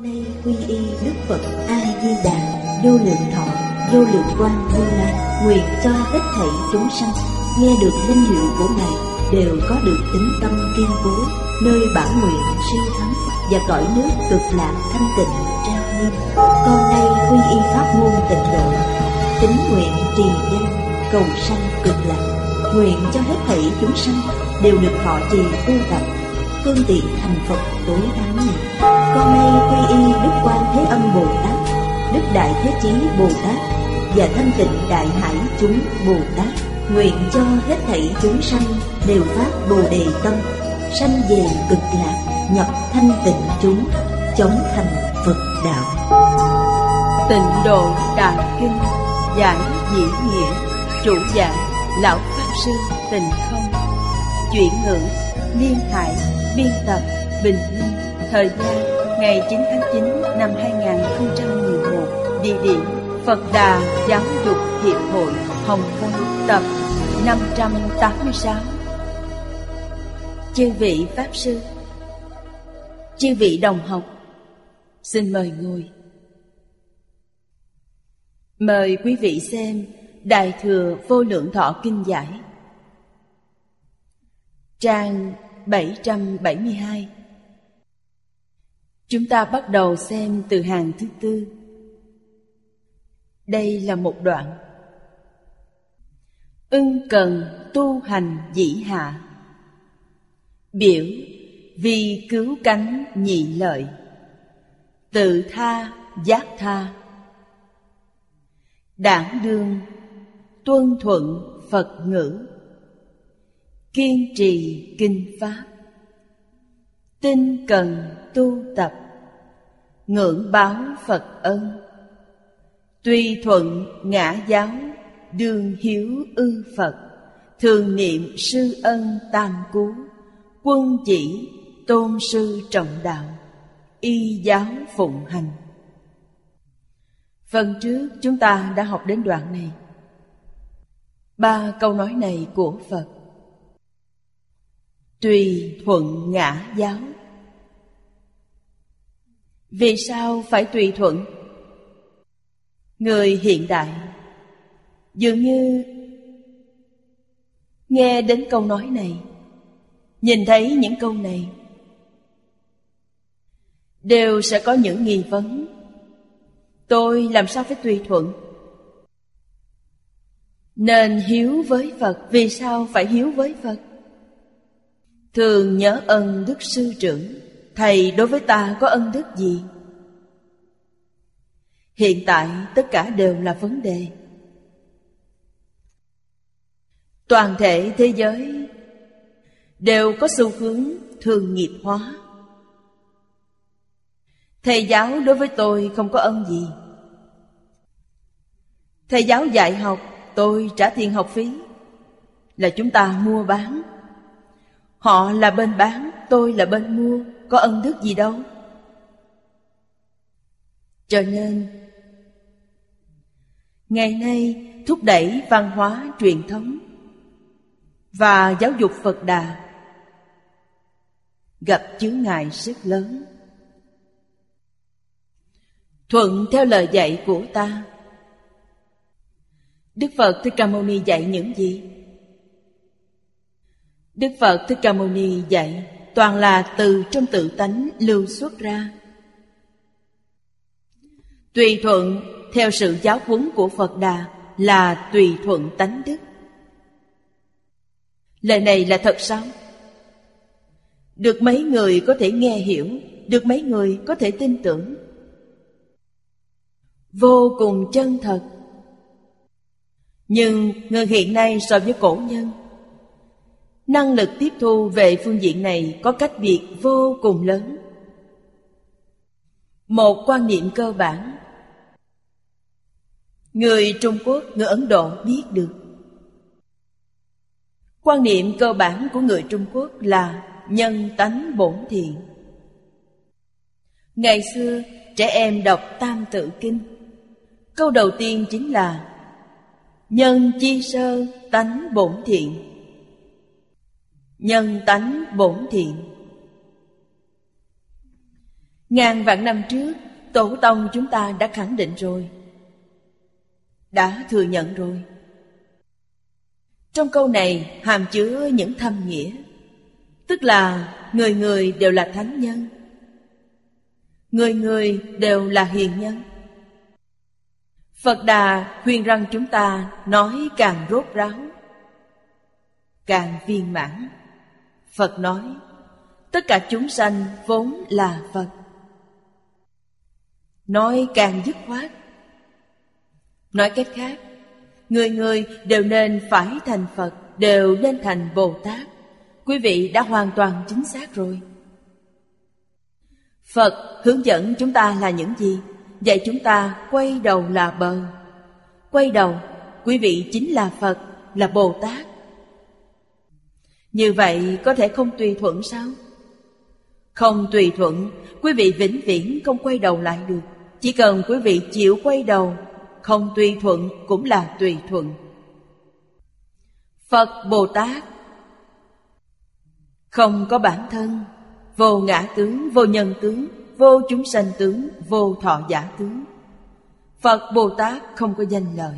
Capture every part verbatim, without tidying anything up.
nay quy y Đức Phật A Di Đà, vô lượng thọ, vô lượng quang Như Lai, nguyện cho hết thảy chúng sanh nghe được linh hiệu của Ngài đều có được tín tâm kiên cố, nơi bản nguyện siêu thắng và cõi nước cực lạc thanh tịnh trang nghiêm. Con nay quy y pháp môn tịnh độ, tín nguyện trì danh cầu sanh cực lạc, nguyện cho hết thảy chúng sanh đều được thọ trì tu tập phương tiện thành Phật tối thắng này. Con nay quy y Đức Quan Thế Âm Bồ Tát, Đức Đại Thế Chí Bồ Tát và Thanh Tịnh Đại Hải chúng Bồ Tát, nguyện cho hết thảy chúng sanh đều phát Bồ Đề tâm, sanh về cực lạc, nhập thanh tịnh chúng, chống thành Phật đạo. Tịnh Độ Đại Kinh giải dĩ nghĩa, chủ giảng Lão Pháp Sư Tịnh Không, chuyển ngữ Liên Hải, biên tập Bình Linh. Thời gian ngày chín tháng chín năm hai nghìn không trăm mười một. Địa điểm Phật Đà Giáo dục Hiệp hội Hồng Kông, tập năm trăm tám mươi sáu. Chư vị Pháp Sư, chư vị đồng học, xin mời ngồi. Mời quý vị xem Đại Thừa Vô Lượng Thọ Kinh Giải, trang bảy trăm bảy mươi hai. Chúng ta bắt đầu xem từ hàng thứ tư. Đây là một đoạn. Ưng cần tu hành dĩ hạ, biểu vì cứu cánh nhị lợi, tự tha giác tha, đảng đương tuân thuận Phật ngữ, kiên trì kinh pháp, tinh cần tu tập, ngưỡng báo Phật ân, tùy thuận ngã giáo, đương hiếu ư Phật, thường niệm sư ân tam cứu, quân chỉ tôn sư trọng đạo, y giáo phụng hành. Phần trước chúng ta đã học đến đoạn này. Ba câu nói này của Phật: tùy thuận ngã giáo. Vì sao phải tùy thuận? Người hiện đại dường như nghe đến câu nói này, nhìn thấy những câu này, đều sẽ có những nghi vấn. Tôi làm sao phải tùy thuận? Nên hiếu với Phật. Vì sao phải hiếu với Phật? Thường nhớ ân đức sư trưởng. Thầy đối với ta có ân đức gì? Hiện tại tất cả đều là vấn đề. Toàn thể thế giới đều có xu hướng thường nghiệp hóa. Thầy giáo đối với tôi không có ân gì. Thầy giáo dạy học, tôi trả tiền học phí, là chúng ta mua bán. Họ là bên bán, tôi là bên mua, có ân đức gì đâu. Cho nên ngày nay thúc đẩy văn hóa truyền thống và giáo dục Phật Đà gặp chướng ngại rất lớn. Thuận theo lời dạy của ta. Đức Phật Thích Ca Mâu Ni dạy những gì? Đức Phật Thích Ca Mâu Ni dạy toàn là từ trong tự tánh lưu xuất ra. Tùy thuận theo sự giáo huấn của Phật Đà là tùy thuận tánh đức. Lời này là thật sao? Được mấy người có thể nghe hiểu, được mấy người có thể tin tưởng. Vô cùng chân thật. Nhưng người hiện nay so với cổ nhân, năng lực tiếp thu về phương diện này có cách biệt vô cùng lớn. Một quan niệm cơ bản, người Trung Quốc, người Ấn Độ biết được. Quan niệm cơ bản của người Trung Quốc là nhân tánh bổn thiện. Ngày xưa trẻ em đọc Tam Tự Kinh, câu đầu tiên chính là nhân chi sơ tánh bổn thiện. Nhân tánh bổn thiện. Ngàn vạn năm trước, tổ tông chúng ta đã khẳng định rồi, đã thừa nhận rồi. Trong câu này hàm chứa những thâm nghĩa, tức là người người đều là thánh nhân, người người đều là hiền nhân. Phật Đà khuyên rằng chúng ta nói càng rốt ráo, càng viên mãn. Phật nói, tất cả chúng sanh vốn là Phật. Nói càng dứt khoát. Nói cách khác, người người đều nên phải thành Phật, đều nên thành Bồ Tát. Quý vị đã hoàn toàn chính xác rồi. Phật hướng dẫn chúng ta là những gì? Dạy chúng ta quay đầu là bờ. Quay đầu, quý vị chính là Phật, là Bồ Tát. Như vậy có thể không tùy thuận sao? Không tùy thuận, quý vị vĩnh viễn không quay đầu lại được. Chỉ cần quý vị chịu quay đầu, không tùy thuận cũng là tùy thuận. Phật Bồ Tát không có bản thân, vô ngã tướng, vô nhân tướng, vô chúng sanh tướng, vô thọ giả tướng. Phật Bồ Tát không có danh lợi.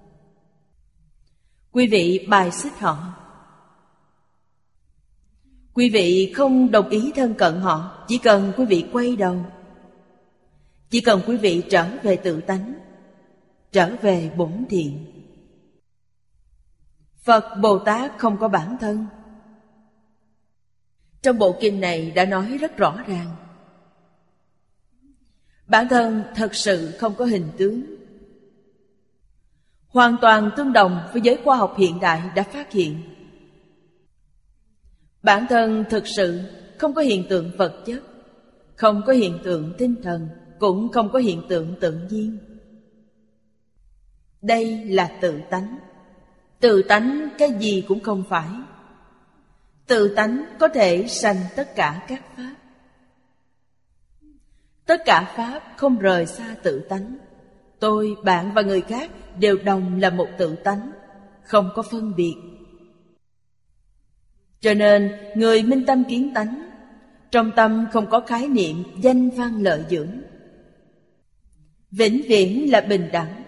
Quý vị bài xích họ, quý vị không đồng ý thân cận họ. Chỉ cần quý vị quay đầu, chỉ cần quý vị trở về tự tánh, trở về bổn thiện. Phật Bồ Tát không có bản thân. Trong bộ kinh này đã nói rất rõ ràng, bản thân thật sự không có hình tướng, hoàn toàn tương đồng với giới khoa học hiện đại đã phát hiện. Bản thân thực sự không có hiện tượng vật chất, không có hiện tượng tinh thần, cũng không có hiện tượng tự nhiên. Đây là tự tánh. Tự tánh cái gì cũng không phải. Tự tánh có thể sanh tất cả các pháp. Tất cả pháp không rời xa tự tánh. Tôi, bạn và người khác đều đồng là một tự tánh, không có phân biệt. Cho nên người minh tâm kiến tánh, trong tâm không có khái niệm danh văn lợi dưỡng, vĩnh viễn là bình đẳng,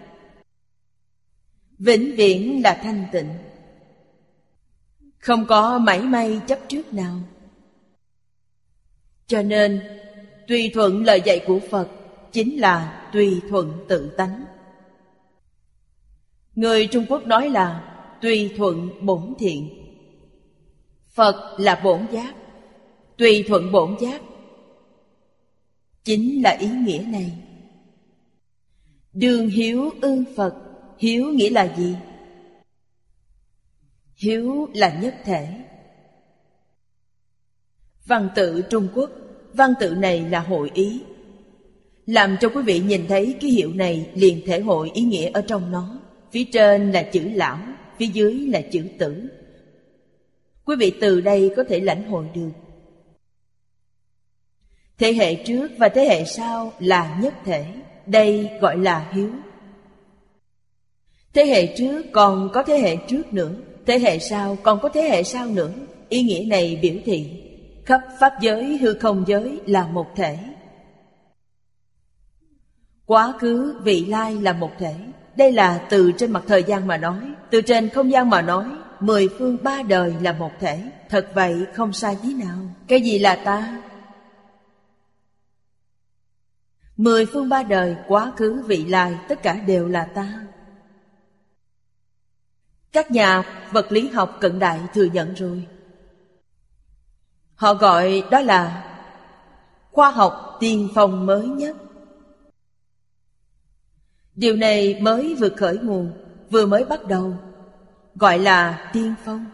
vĩnh viễn là thanh tịnh, không có mảy may chấp trước nào. Cho nên tùy thuận lời dạy của Phật chính là tùy thuận tự tánh. Người Trung Quốc nói là tùy thuận bổn thiện. Phật là bổn giác, tùy thuận bổn giác chính là ý nghĩa này. Đương hiếu ư Phật. Hiếu nghĩa là gì? Hiếu là nhất thể. Văn tự Trung Quốc, văn tự này là hội ý, làm cho quý vị nhìn thấy ký hiệu này liền thể hội ý nghĩa ở trong nó. Phía trên là chữ lão, phía dưới là chữ tử. Quý vị từ đây có thể lãnh hội được thế hệ trước và thế hệ sau là nhất thể. Đây gọi là hiếu. Thế hệ trước còn có thế hệ trước nữa, thế hệ sau còn có thế hệ sau nữa. Ý nghĩa này biểu thị khắp pháp giới hư không giới là một thể. Quá khứ vị lai là một thể. Đây là từ trên mặt thời gian mà nói. Từ trên không gian mà nói, mười phương ba đời là một thể. Thật vậy không sai tí nào. Cái gì là ta? Mười phương ba đời, quá khứ vị lai, tất cả đều là ta. Các nhà vật lý học cận đại thừa nhận rồi. Họ gọi đó là khoa học tiên phong mới nhất. Điều này mới vừa khởi nguồn, vừa mới bắt đầu, gọi là tiên phong.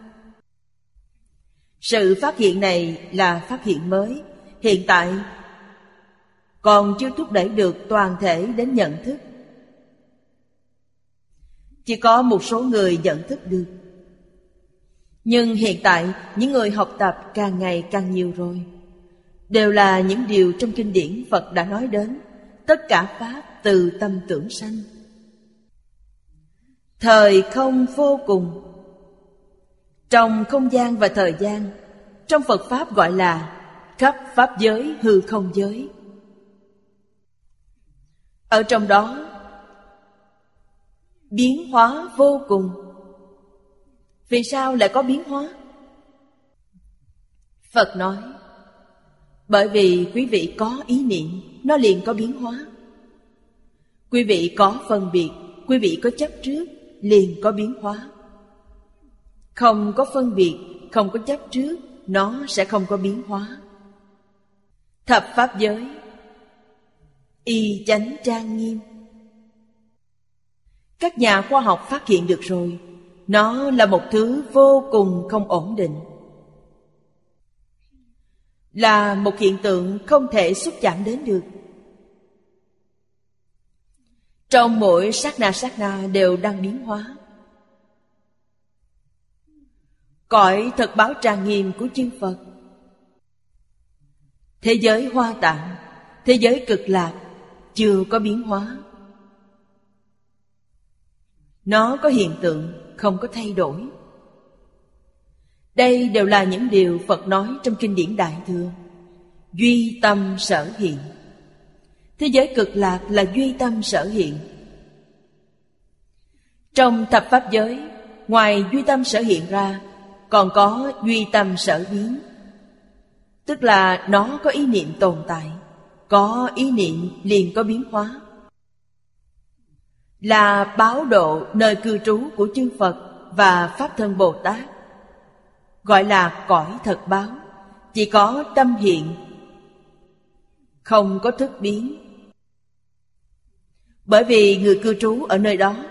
Sự phát hiện này là phát hiện mới, hiện tại còn chưa thúc đẩy được toàn thể đến nhận thức. Chỉ có một số người nhận thức được. Nhưng hiện tại những người học tập càng ngày càng nhiều rồi. Đều là những điều trong kinh điển Phật đã nói đến. Tất cả pháp từ tâm tưởng sanh. Thời không vô cùng. Trong không gian và thời gian, trong Phật Pháp gọi là khắp pháp giới hư không giới. Ở trong đó biến hóa vô cùng. Vì sao lại có biến hóa? Phật nói, bởi vì quý vị có ý niệm, nó liền có biến hóa. Quý vị có phân biệt, quý vị có chấp trước, liền có biến hóa. Không có phân biệt, không có chấp trước, nó sẽ không có biến hóa. Thập pháp giới y chánh trang nghiêm. Các nhà khoa học phát hiện được rồi, nó là một thứ vô cùng không ổn định, là một hiện tượng không thể xúc chạm đến được. Trong mỗi sát na sát na đều đang biến hóa. Cõi thật báo trang nghiêm của chư Phật, thế giới Hoa Tạng, thế giới Cực Lạc chưa có biến hóa. Nó có hiện tượng, không có thay đổi. Đây đều là những điều Phật nói trong kinh điển Đại Thừa. Duy tâm sở hiện. Thế giới Cực Lạc là duy tâm sở hiện. Trong thập pháp giới, ngoài duy tâm sở hiện ra, còn có duy tâm sở biến. Tức là nó có ý niệm tồn tại, có ý niệm liền có biến hóa. Là báo độ nơi cư trú của chư Phật và Pháp Thân Bồ Tát, gọi là cõi thật báo. Chỉ có tâm hiện, không có thức biến. Bởi vì người cư trú ở nơi đó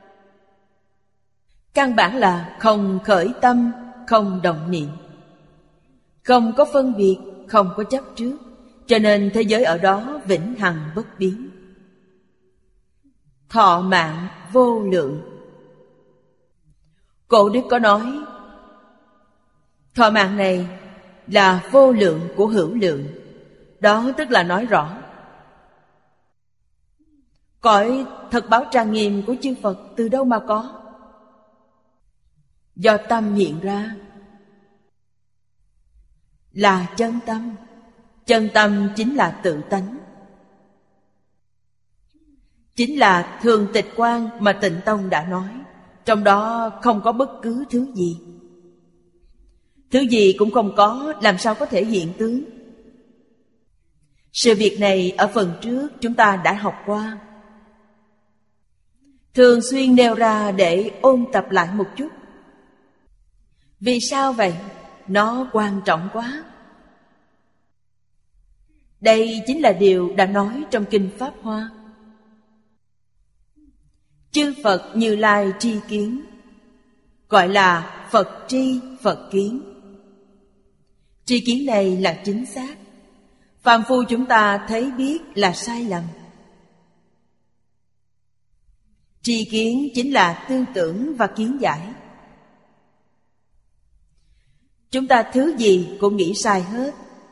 căn bản là không khởi tâm, không động niệm, không có phân biệt, không có chấp trước, cho nên thế giới ở đó vĩnh hằng bất biến. Thọ mạng vô lượng. Cổ đức có nói, thọ mạng này là vô lượng của hữu lượng. Đó tức là nói rõ, cõi thật báo trang nghiêm của chư Phật từ đâu mà có? Do tâm hiện ra. Là chân tâm. Chân tâm chính là tự tánh, chính là thường tịch quan mà Tịnh Tông đã nói. Trong đó không có bất cứ thứ gì. Thứ gì cũng không có, làm sao có thể hiện tướng? Sự việc này ở phần trước chúng ta đã học qua, thường xuyên nêu ra để ôn tập lại một chút. Vì sao vậy? Nó quan trọng quá. Đây chính là điều đã nói trong Kinh Pháp Hoa. Chư Phật Như Lai tri kiến, gọi là Phật tri Phật kiến. Tri kiến này là chính xác, phàm phu chúng ta thấy biết là sai lầm. Tri kiến chính là tư tưởng và kiến giải. Chúng ta thứ gì cũng nghĩ sai hết,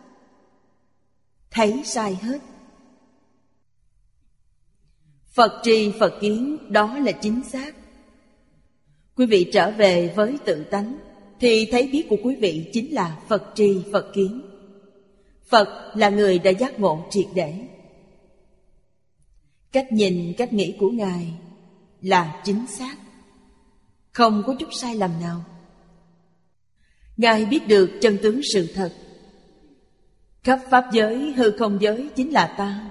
thấy sai hết. Phật tri Phật kiến, đó là chính xác. Quý vị trở về với tự tánh, thì thấy biết của quý vị chính là Phật tri Phật kiến. Phật là người đã giác ngộ triệt để. Cách nhìn, cách nghĩ của Ngài là chính xác, không có chút sai lầm nào. Ngài biết được chân tướng sự thật. Khắp pháp giới, hư không giới chính là ta.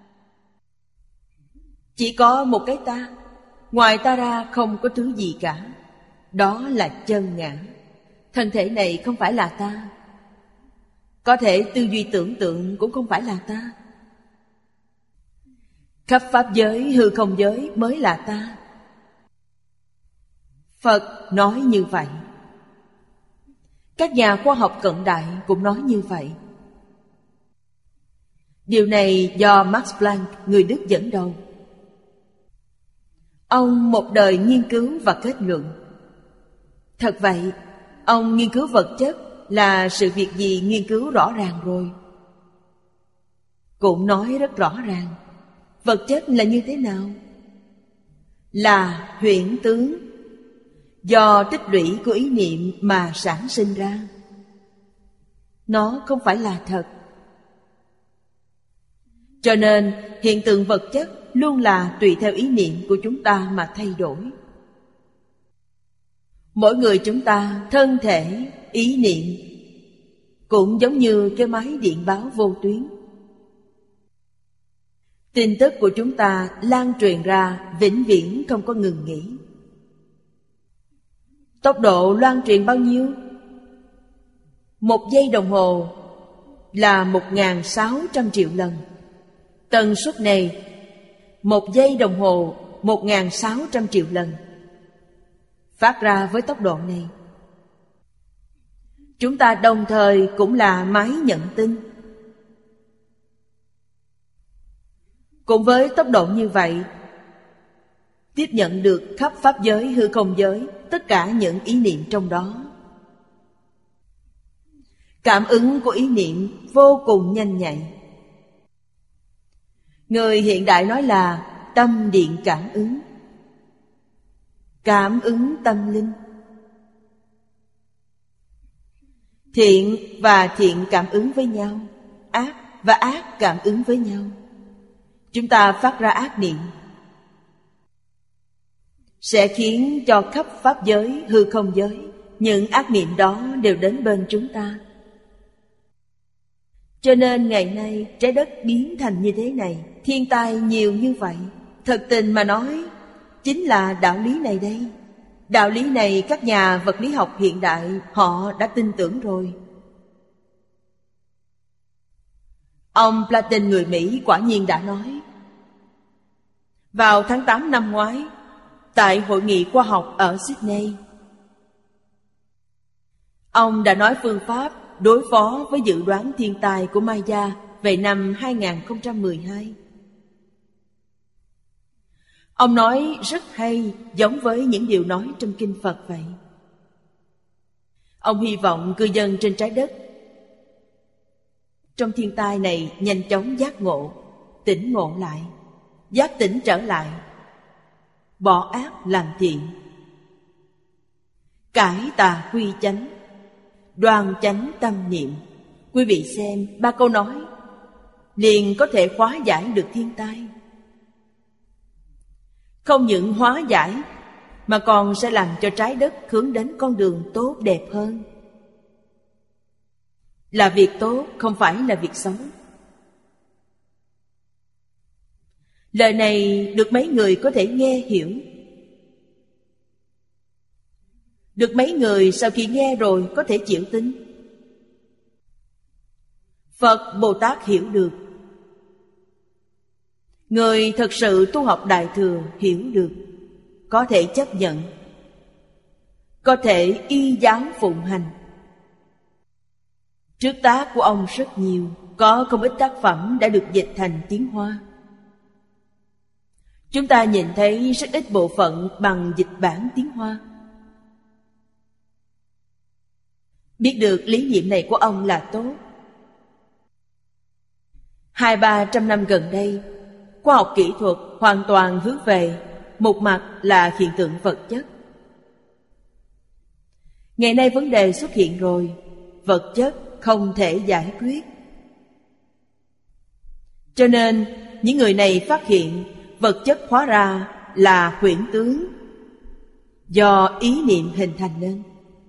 Chỉ có một cái ta, ngoài ta ra không có thứ gì cả. Đó là chân ngã. Thân thể này không phải là ta, có thể tư duy tưởng tượng cũng không phải là ta. Khắp pháp giới, hư không giới mới là ta. Phật nói như vậy. Các nhà khoa học cận đại cũng nói như vậy. Điều này do Max Planck, người Đức dẫn đầu. Ông một đời nghiên cứu và kết luận. Thật vậy, ông nghiên cứu vật chất là sự việc gì nghiên cứu rõ ràng rồi. Cũng nói rất rõ ràng, vật chất là như thế nào? Là huyễn tướng, do tích lũy của ý niệm mà sản sinh ra. Nó không phải là thật. Cho nên hiện tượng vật chất luôn là tùy theo ý niệm của chúng ta mà thay đổi. Mỗi người chúng ta, thân thể, ý niệm cũng giống như cái máy điện báo vô tuyến. Tin tức của chúng ta lan truyền ra vĩnh viễn không có ngừng nghỉ. Tốc độ loan truyền bao nhiêu? Một giây đồng hồ là một nghìn sáu trăm triệu lần. Tần suất này, một giây đồng hồ một nghìn sáu trăm triệu lần phát ra với tốc độ này. Chúng ta đồng thời cũng là máy nhận tin. Cùng với tốc độ như vậy, tiếp nhận được khắp pháp giới hư không giới tất cả những ý niệm trong đó. Cảm ứng của ý niệm vô cùng nhanh nhạy. Người hiện đại nói là tâm điện cảm ứng, cảm ứng tâm linh. Thiện và thiện cảm ứng với nhau, ác và ác cảm ứng với nhau. Chúng ta phát ra ác niệm sẽ khiến cho khắp pháp giới, hư không giới, những ác niệm đó đều đến bên chúng ta. Cho nên ngày nay trái đất biến thành như thế này, thiên tai nhiều như vậy. Thật tình mà nói, chính là đạo lý này đây. Đạo lý này các nhà vật lý học hiện đại họ đã tin tưởng rồi. Ông Platon người Mỹ quả nhiên đã nói. Vào tháng tám năm ngoái, tại hội nghị khoa học ở Sydney, ông đã nói phương pháp đối phó với dự đoán thiên tai của Maya về năm hai không một hai. Ông nói rất hay, giống với những điều nói trong kinh Phật vậy. Ông hy vọng cư dân trên trái đất trong thiên tai này nhanh chóng giác ngộ, tỉnh ngộ lại, giác tỉnh trở lại, bỏ ác làm thiện, cải tà quy chánh, đoan chánh tâm niệm. Quý vị xem, ba câu nói liền có thể hóa giải được thiên tai. Không những hóa giải mà còn sẽ làm cho trái đất hướng đến con đường tốt đẹp hơn. Là việc tốt, không phải là việc xấu. Lời này được mấy người có thể nghe hiểu. Được mấy người sau khi nghe rồi có thể chịu tin. Phật Bồ Tát hiểu được. Người thật sự tu học Đại Thừa hiểu được, có thể chấp nhận, có thể y giáo phụng hành. Trước tác của ông rất nhiều, có không ít tác phẩm đã được dịch thành tiếng Hoa. Chúng ta nhìn thấy rất ít bộ phận bằng dịch bản tiếng Hoa. Biết được lý niệm này của ông là tốt. Hai ba trăm năm gần đây, khoa học kỹ thuật hoàn toàn hướng về một mặt là hiện tượng vật chất. Ngày nay vấn đề xuất hiện rồi, vật chất không thể giải quyết. Cho nên những người này phát hiện vật chất hóa ra là huyễn tướng do ý niệm hình thành nên.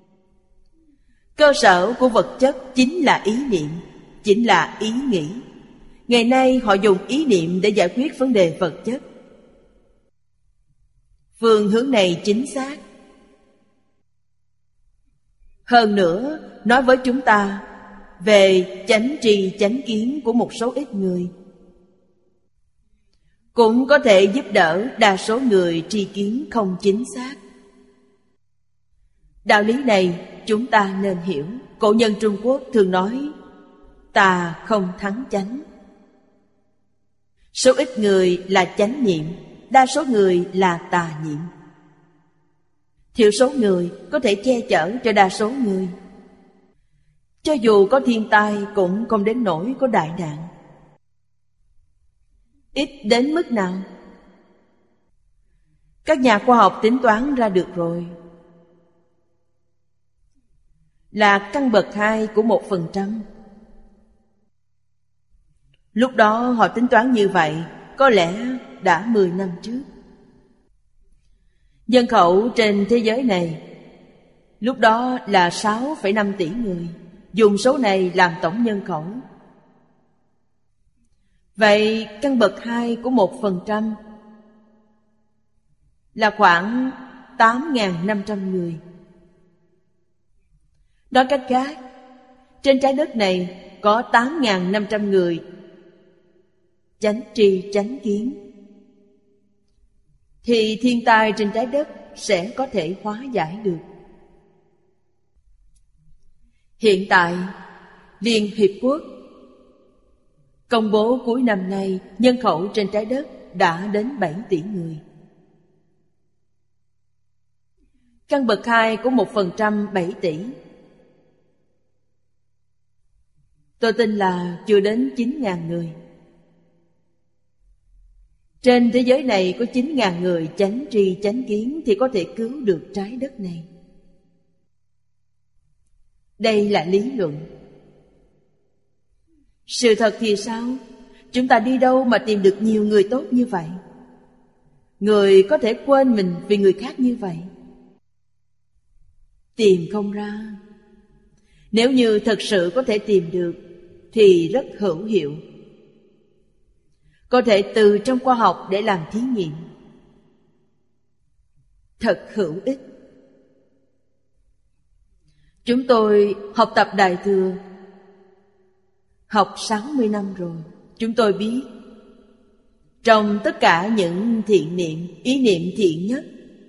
Cơ sở của vật chất chính là ý niệm, chính là ý nghĩ. Ngày nay họ dùng ý niệm để giải quyết vấn đề vật chất. Phương hướng này chính xác. Hơn nữa, nói với chúng ta về chánh tri chánh kiến của một số ít người, cũng có thể giúp đỡ đa số người tri kiến không chính xác. Đạo lý này chúng ta nên hiểu. Cổ nhân Trung Quốc thường nói tà không thắng chánh. Số ít người là chánh niệm, đa số người là tà niệm. Thiểu số người có thể che chở cho đa số người. Cho dù có thiên tai cũng không đến nỗi có đại nạn. Ít đến mức nào? Các nhà khoa học tính toán ra được rồi, là căn bậc hai của một phần trăm. Lúc đó họ tính toán như vậy, có lẽ đã mười năm trước. Nhân khẩu trên thế giới này lúc đó là sáu phẩy năm tỷ người. Dùng số này làm tổng nhân khẩu. Vậy căn bậc hai của một phần trăm là khoảng tám nghìn năm trăm người. Nói cách khác, trên trái đất này có tám nghìn năm trăm người chánh tri chánh kiến, thì thiên tai trên trái đất sẽ có thể hóa giải được. Hiện tại, Liên Hiệp Quốc công bố cuối năm nay nhân khẩu trên trái đất đã đến bảy tỷ người. Căn bậc hai của một phần trăm bảy tỷ. Tôi tin là chưa đến chín nghìn người. Trên thế giới này có chín nghìn người chánh tri chánh kiến thì có thể cứu được trái đất này. Đây là lý luận. Sự thật thì sao? Chúng ta đi đâu mà tìm được nhiều người tốt như vậy? Người có thể quên mình vì người khác như vậy? Tìm không ra. Nếu như thật sự có thể tìm được thì rất hữu hiệu. Có thể từ trong khoa học để làm thí nghiệm. Thật hữu ích. Chúng tôi học tập Đại Thừa học sáu mươi năm rồi. Chúng tôi biết trong tất cả những thiện niệm, ý niệm thiện nhất,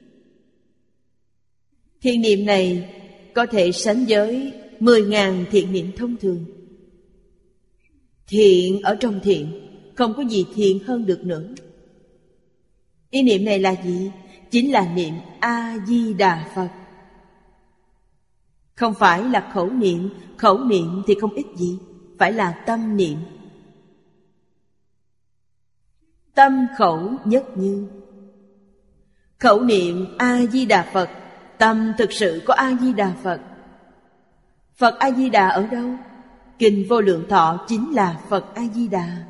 thiện niệm này có thể sánh với mười nghìn thiện niệm thông thường. Thiện ở trong thiện, không có gì thiện hơn được nữa. Ý niệm này là gì? Chính là niệm A-di-đà Phật. Không phải là khẩu niệm. Khẩu niệm thì không ích gì, phải là tâm niệm. Tâm khẩu nhất như. Khẩu niệm A-di-đà Phật, tâm thực sự có A-di-đà Phật. Phật A-di-đà ở đâu? Kinh Vô Lượng Thọ chính là Phật A-di-đà.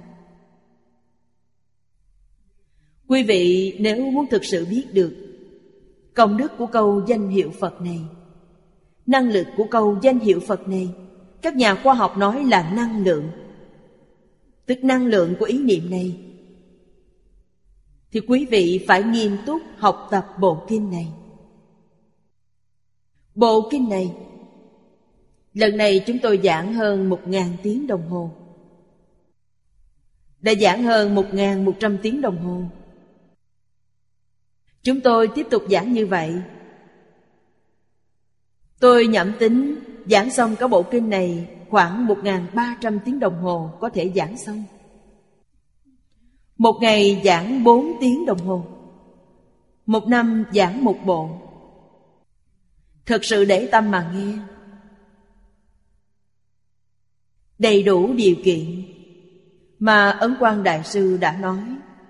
Quý vị nếu muốn thực sự biết được công đức của câu danh hiệu Phật này, năng lực của câu danh hiệu Phật này, các nhà khoa học nói là năng lượng, tức năng lượng của ý niệm này, thì quý vị phải nghiêm túc học tập bộ kinh này. Bộ kinh này, lần này chúng tôi giảng hơn một ngàn tiếng đồng hồ. Đã giảng hơn một ngàn một trăm tiếng đồng hồ. Chúng tôi tiếp tục giảng như vậy. Tôi nhẩm tính giảng xong cả bộ kinh này khoảng một nghìn ba trăm tiếng đồng hồ có thể giảng xong. Một ngày giảng bốn tiếng đồng hồ. Một năm giảng một bộ. Thật sự để tâm mà nghe. Đầy đủ điều kiện mà Ấn Quang Đại Sư đã nói.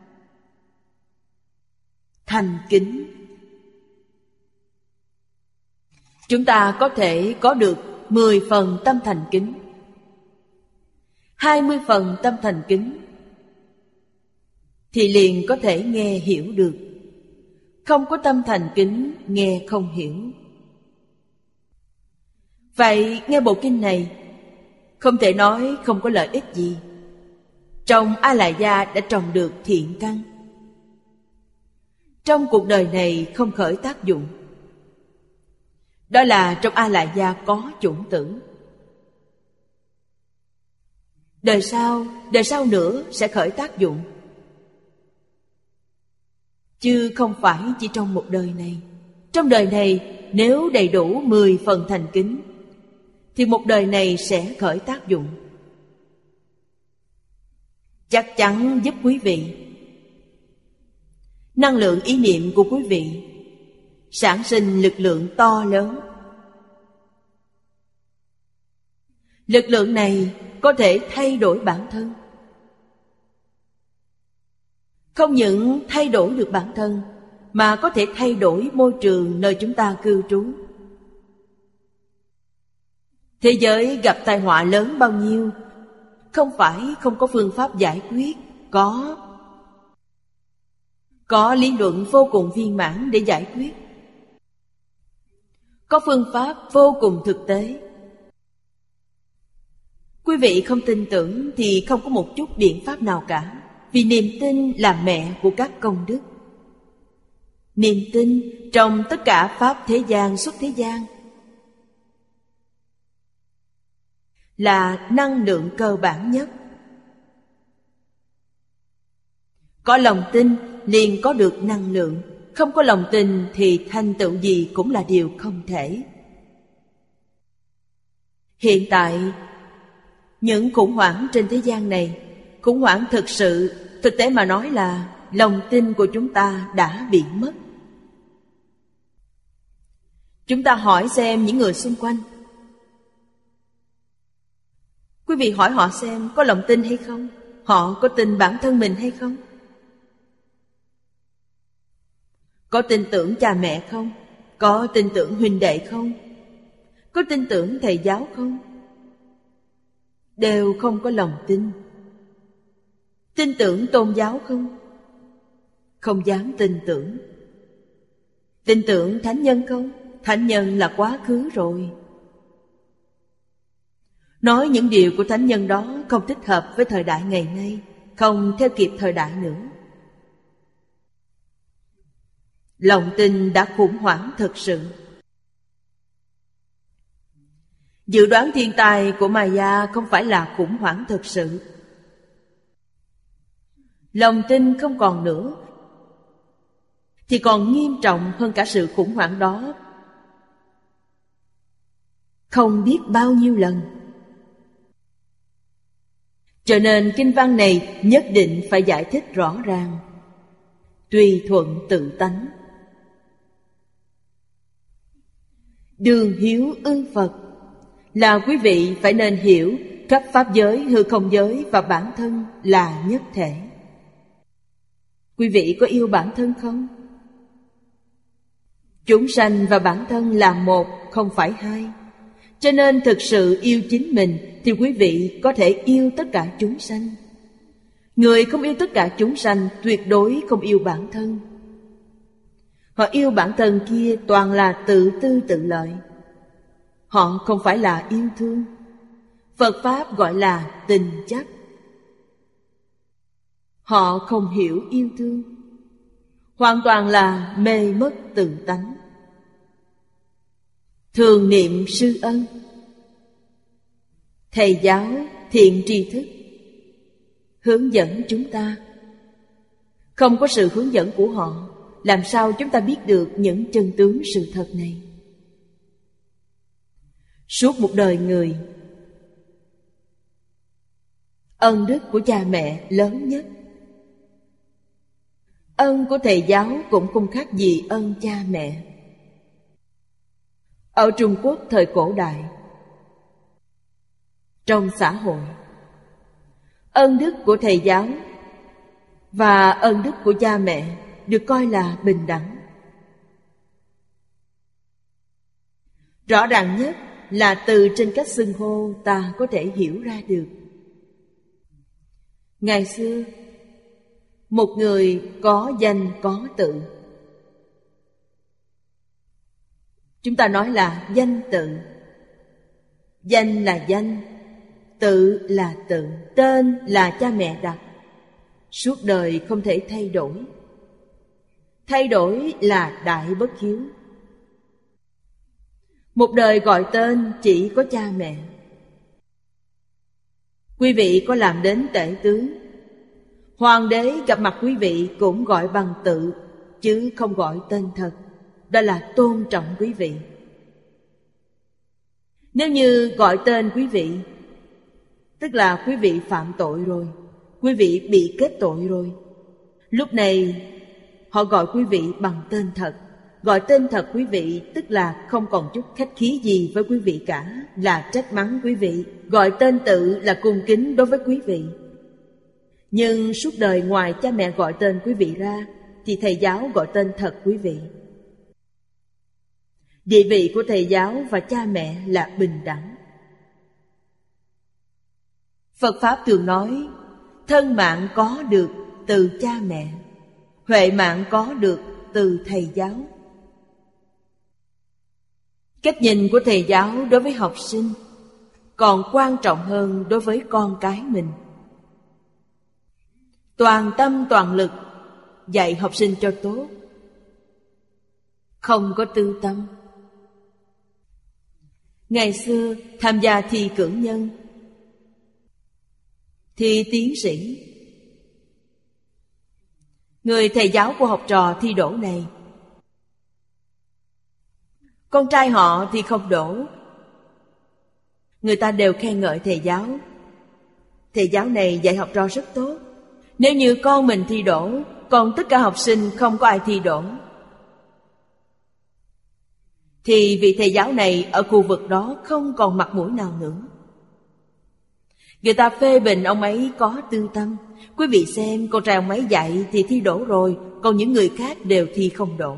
Thành kính. Chúng ta có thể có được mười phần tâm thành kính, hai mươi phần tâm thành kính, thì liền có thể nghe hiểu được. Không có tâm thành kính, nghe không hiểu. Vậy nghe bộ kinh này, không thể nói không có lợi ích gì. Trong A Lại Gia đã trồng được thiện căn. Trong cuộc đời này không khởi tác dụng. Đó là trong A Lại Gia có chủng tử. Đời sau, đời sau nữa sẽ khởi tác dụng. Chứ không phải chỉ trong một đời này. Trong đời này nếu đầy đủ mười phần thành kính, thì một đời này sẽ khởi tác dụng. Chắc chắn giúp quý vị. Năng lượng ý niệm của quý vị sản sinh lực lượng to lớn. Lực lượng này có thể thay đổi bản thân. Không những thay đổi được bản thân, mà có thể thay đổi môi trường nơi chúng ta cư trú. Thế giới gặp tai họa lớn bao nhiêu, không phải không có phương pháp giải quyết, có. có lý luận vô cùng viên mãn để giải quyết, có phương pháp vô cùng thực tế. Quý vị không tin tưởng thì không có một chút biện pháp nào cả, vì niềm tin là mẹ của các công đức. Niềm tin trong tất cả pháp thế gian xuất thế gian là năng lượng cơ bản nhất. Có lòng tin liền có được năng lượng, không có lòng tin thì thành tựu gì cũng là điều không thể. Hiện tại, những khủng hoảng trên thế gian này, khủng hoảng thực sự, thực tế mà nói là lòng tin của chúng ta đã bị mất. Chúng ta hỏi xem những người xung quanh. Quý vị hỏi họ xem có lòng tin hay không? Họ có tin bản thân mình hay không? Có tin tưởng cha mẹ không? Có tin tưởng huynh đệ không? Có tin tưởng thầy giáo không? Đều không có lòng tin. Tin tưởng tôn giáo không? Không dám tin tưởng. Tin tưởng thánh nhân không? Thánh nhân là quá khứ rồi. Nói những điều của thánh nhân đó không thích hợp với thời đại ngày nay, không theo kịp thời đại nữa. Lòng tin đã khủng hoảng thực sự. Dự đoán thiên tai của Maya không phải là khủng hoảng thực sự. Lòng tin không còn nữa thì còn nghiêm trọng hơn cả sự khủng hoảng đó không biết bao nhiêu lần. Cho nên kinh văn này nhất định phải giải thích rõ ràng. Tùy thuận tự tánh, đường hiếu ưng Phật, là quý vị phải nên hiểu khắp pháp giới, hư không giới và bản thân là nhất thể. Quý vị có yêu bản thân không? Chúng sanh và bản thân là một, không phải hai. Cho nên thực sự yêu chính mình thì quý vị có thể yêu tất cả chúng sanh. Người không yêu tất cả chúng sanh tuyệt đối không yêu bản thân. Họ yêu bản thân kia toàn là tự tư tự lợi. Họ không phải là yêu thương. Phật Pháp gọi là tình chấp. Họ không hiểu yêu thương, hoàn toàn là mê mất tự tánh. Thường niệm sư ân, thầy giáo thiện tri thức hướng dẫn chúng ta. Không có sự hướng dẫn của họ, làm sao chúng ta biết được những chân tướng sự thật này? Suốt một đời người, ân đức của cha mẹ lớn nhất. Ân của thầy giáo cũng không khác gì ân cha mẹ. Ở Trung Quốc thời cổ đại, trong xã hội, ân đức của thầy giáo và ân đức của cha mẹ được coi là bình đẳng. Rõ ràng nhất là từ trên cách xưng hô ta có thể hiểu ra được. Ngày xưa, một người có danh có tự. Chúng ta nói là danh tự. Danh là danh, tự là tự, tên là cha mẹ đặt. Suốt đời không thể thay đổi. Thay đổi là đại bất hiếu. Một đời gọi tên chỉ có cha mẹ. Quý vị có làm đến tể tướng, hoàng đế gặp mặt quý vị cũng gọi bằng tự, chứ không gọi tên thật. Đó là tôn trọng quý vị. Nếu như gọi tên quý vị, tức là quý vị phạm tội rồi, quý vị bị kết tội rồi. Lúc này họ gọi quý vị bằng tên thật. Gọi tên thật quý vị tức là không còn chút khách khí gì với quý vị cả, là trách mắng quý vị. Gọi tên tự là cung kính đối với quý vị. Nhưng suốt đời ngoài cha mẹ gọi tên quý vị ra, thì thầy giáo gọi tên thật quý vị. Địa vị của thầy giáo và cha mẹ là bình đẳng. Phật Pháp thường nói thân mạng có được từ cha mẹ, huệ mạng có được từ thầy giáo. Cách nhìn của thầy giáo đối với học sinh còn quan trọng hơn đối với con cái mình. Toàn tâm toàn lực dạy học sinh cho tốt. Không có tư tâm. Ngày xưa tham gia thi cử nhân, thi tiến sĩ, người thầy giáo của học trò thi đỗ này, con trai họ thì không đỗ. Người ta đều khen ngợi thầy giáo. Thầy giáo này dạy học trò rất tốt. Nếu như con mình thi đỗ, còn tất cả học sinh không có ai thi đỗ, thì vị thầy giáo này ở khu vực đó không còn mặt mũi nào nữa. Người ta phê bình ông ấy có tư tâm. Quý vị xem, con trai ông ấy dạy thì thi đỗ rồi, còn những người khác đều thi không đỗ.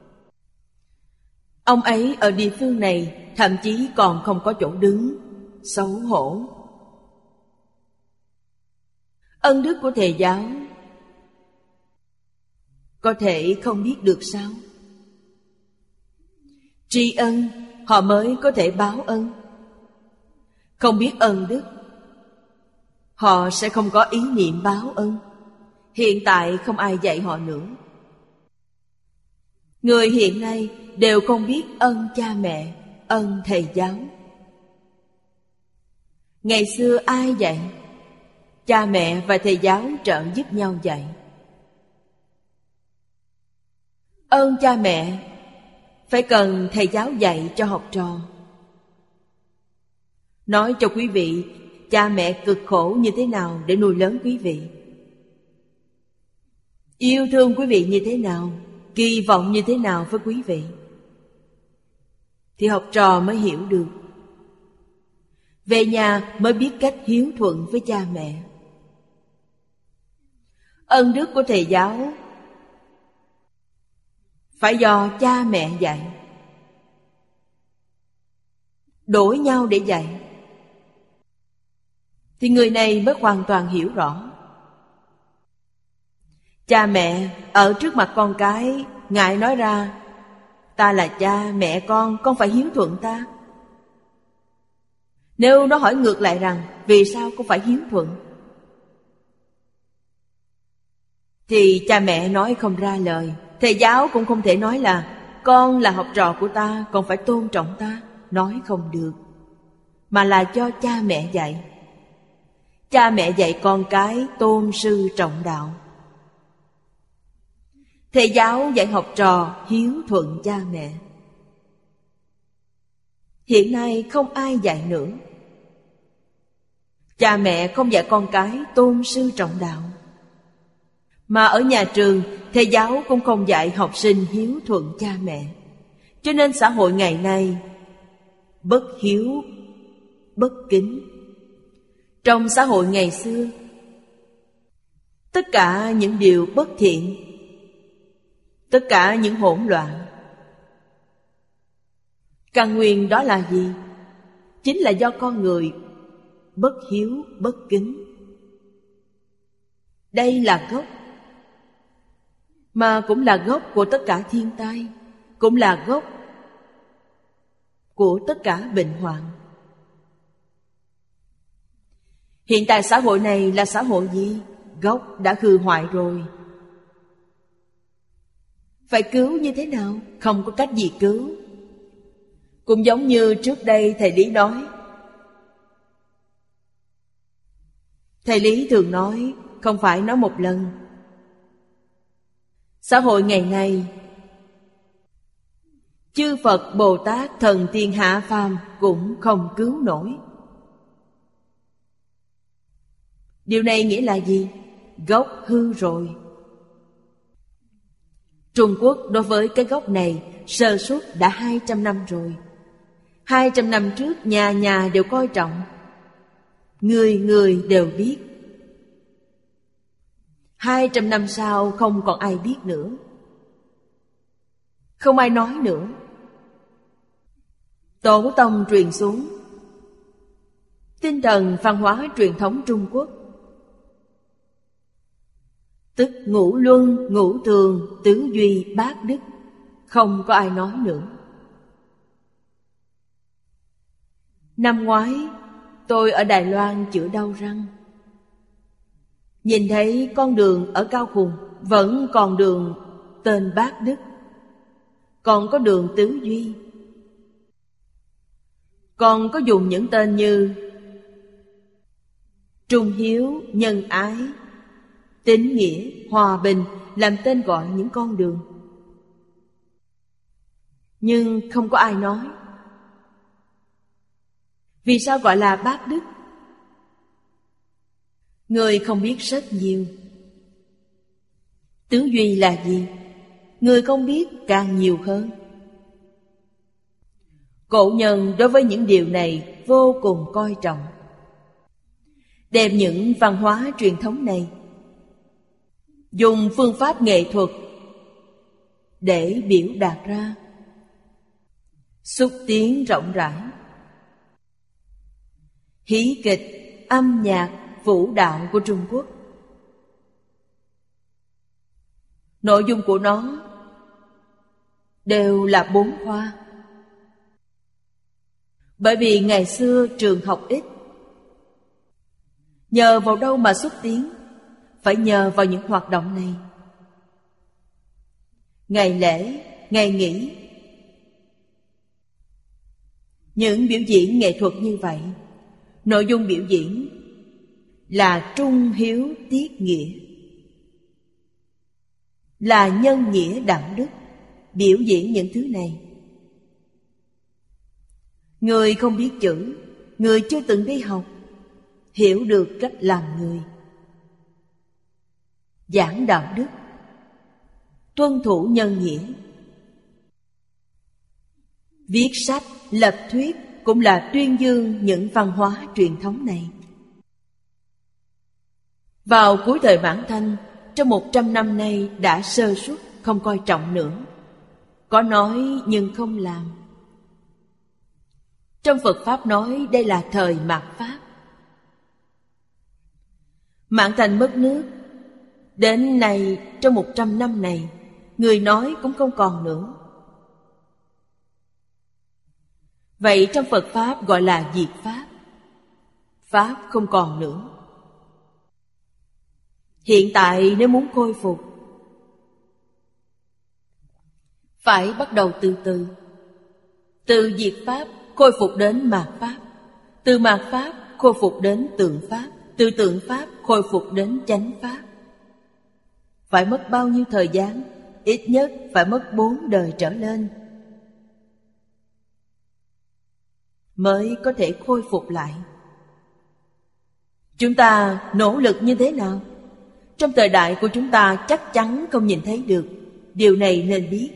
Ông ấy ở địa phương này thậm chí còn không có chỗ đứng, xấu hổ. Ân đức của thầy giáo có thể không biết được sao? Tri ân họ mới có thể báo ân. Không biết ân đức, họ sẽ không có ý niệm báo ân. Hiện tại không ai dạy họ nữa. Người hiện nay đều không biết ân cha mẹ, ân thầy giáo. Ngày xưa ai dạy? Cha mẹ và thầy giáo trợ giúp nhau dạy. Ơn cha mẹ phải cần thầy giáo dạy cho học trò. Nói cho quý vị, cha mẹ cực khổ như thế nào để nuôi lớn quý vị, yêu thương quý vị như thế nào, kỳ vọng như thế nào với quý vị, thì học trò mới hiểu được. Về nhà mới biết cách hiếu thuận với cha mẹ. Ân đức của thầy giáo phải do cha mẹ dạy, đổi nhau để dạy, thì người này mới hoàn toàn hiểu rõ. Cha mẹ ở trước mặt con cái ngại nói ra, ta là cha mẹ con, con phải hiếu thuận ta. Nếu nó hỏi ngược lại rằng vì sao con phải hiếu thuận, thì cha mẹ nói không ra lời. Thầy giáo cũng không thể nói là con là học trò của ta, con phải tôn trọng ta. Nói không được. Mà là cho cha mẹ dạy. Cha mẹ dạy con cái tôn sư trọng đạo. Thầy giáo dạy học trò hiếu thuận cha mẹ. Hiện nay không ai dạy nữa. Cha mẹ không dạy con cái tôn sư trọng đạo. Mà ở nhà trường, thầy giáo cũng không dạy học sinh hiếu thuận cha mẹ. Cho nên xã hội ngày nay bất hiếu, bất kính. Trong xã hội ngày xưa, tất cả những điều bất thiện, tất cả những hỗn loạn, căn nguyên đó là gì? Chính là do con người bất hiếu, bất kính. Đây là gốc, mà cũng là gốc của tất cả thiên tai, cũng là gốc của tất cả bệnh hoạn. Hiện tại xã hội này là xã hội gì? Gốc đã hư hoại rồi. Phải cứu như thế nào? Không có cách gì cứu. Cũng giống như trước đây thầy Lý nói. Thầy Lý thường nói, không phải nói một lần. Xã hội ngày nay, chư Phật, Bồ Tát, thần tiên hạ phàm cũng không cứu nổi. Điều này nghĩa là gì? Gốc hư rồi. Trung Quốc đối với cái gốc này sơ suất đã hai trăm năm rồi. Hai trăm năm trước nhà nhà đều coi trọng, người người đều biết. Hai trăm năm sau không còn ai biết nữa, không ai nói nữa. Tổ tông truyền xuống tinh thần văn hóa truyền thống Trung Quốc. tức ngũ luân, ngũ thường, tứ duy, bát đức. Không có ai nói nữa. Năm ngoái tôi ở Đài Loan chữa đau răng, nhìn thấy con đường ở Cao Hùng vẫn còn đường tên bát đức, còn có đường tứ duy, còn có dùng những tên như trung hiếu, nhân ái, tín nghĩa, hòa bình làm tên gọi những con đường. Nhưng không có ai nói. Vì sao gọi là bát đức? Người không biết rất nhiều. Tứ duy là gì? Người không biết càng nhiều hơn. Cổ nhân đối với những điều này vô cùng coi trọng, đem những văn hóa truyền thống này dùng phương pháp nghệ thuật để biểu đạt ra, xúc tiến rộng rãi. Hí kịch, âm nhạc, vũ đạo của Trung Quốc, nội dung của nó đều là bốn khoa. Bởi vì ngày xưa trường học ít, nhờ vào đâu mà xúc tiến? Phải nhờ vào những hoạt động này. Ngày lễ, ngày nghỉ, những biểu diễn nghệ thuật như vậy, nội dung biểu diễn là trung hiếu tiết nghĩa, là nhân nghĩa đạo đức. Biểu diễn những thứ này, người không biết chữ, người chưa từng đi học, hiểu được cách làm người, giảng đạo đức, tuân thủ nhân nghĩa. Viết sách, lập thuyết cũng là tuyên dương những văn hóa truyền thống này. Vào cuối thời Mãn Thanh, trong một trăm năm nay đã sơ suất, không coi trọng nữa. Có nói nhưng không làm. Trong Phật Pháp nói đây là thời mạt Pháp. Mãn Thanh mất nước, đến nay trong một trăm năm này, người nói cũng không còn nữa. Vậy trong Phật Pháp gọi là diệt Pháp. Pháp không còn nữa. Hiện tại nếu muốn khôi phục, phải bắt đầu từ từ. Từ diệt Pháp khôi phục đến mạt Pháp, từ mạt Pháp khôi phục đến tượng Pháp, từ tượng Pháp khôi phục đến chánh Pháp. Phải mất bao nhiêu thời gian? Ít nhất phải mất bốn đời trở lên mới có thể khôi phục lại. Chúng ta nỗ lực như thế nào? Trong thời đại của chúng ta chắc chắn không nhìn thấy được. Điều này nên biết.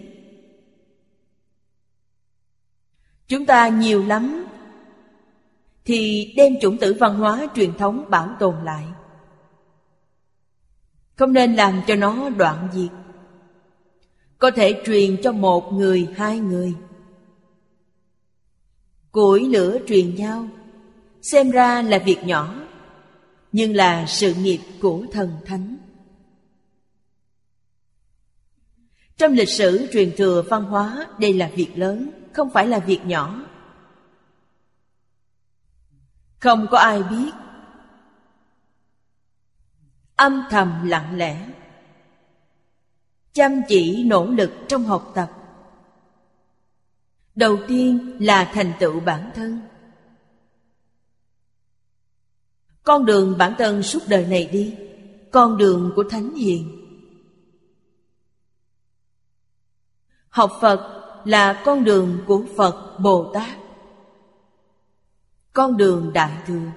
Chúng ta nhiều lắm thì đem chủng tử văn hóa truyền thống bảo tồn lại, không nên làm cho nó đoạn diệt. Có thể truyền cho một người, hai người. Củi lửa truyền nhau, xem ra là việc nhỏ, nhưng là sự nghiệp của thần thánh. Trong lịch sử truyền thừa văn hóa, đây là việc lớn, không phải là việc nhỏ. Không có ai biết. Âm thầm lặng lẽ, chăm chỉ nỗ lực trong học tập. Đầu tiên là thành tựu bản thân. Con đường bản thân suốt đời này đi, con đường của Thánh Hiền. Học Phật là con đường của Phật Bồ Tát, con đường Đại Thừa.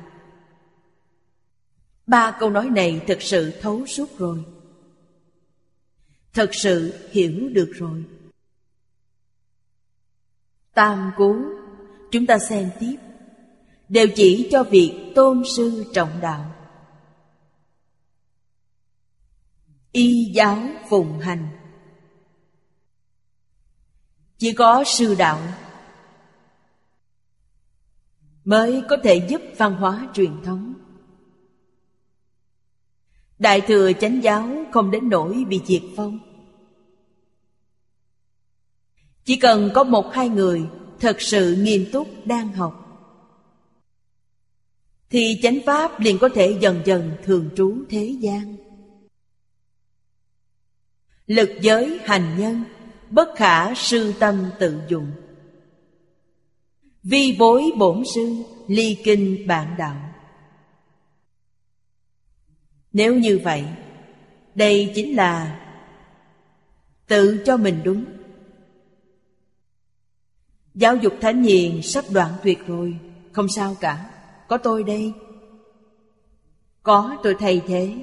Ba câu nói này thực sự thấu suốt rồi, thật sự hiểu được rồi. Tam Cú, chúng ta xem tiếp, đều chỉ cho việc tôn sư trọng đạo, y giáo phụng hành. Chỉ có sư đạo mới có thể giúp văn hóa truyền thống. Đại thừa chánh giáo không đến nỗi bị diệt vong. Chỉ cần có một hai người thật sự nghiêm túc đang học, thì chánh pháp liền có thể dần dần thường trú thế gian. Lực giới hành nhân, bất khả sư tâm tự dụng. Vi bối bổn sư, ly kinh bạn đạo. Nếu như vậy, đây chính là tự cho mình đúng. Giáo dục thánh hiền sắp đoạn tuyệt rồi, không sao cả, có tôi đây. Có tôi thay thế.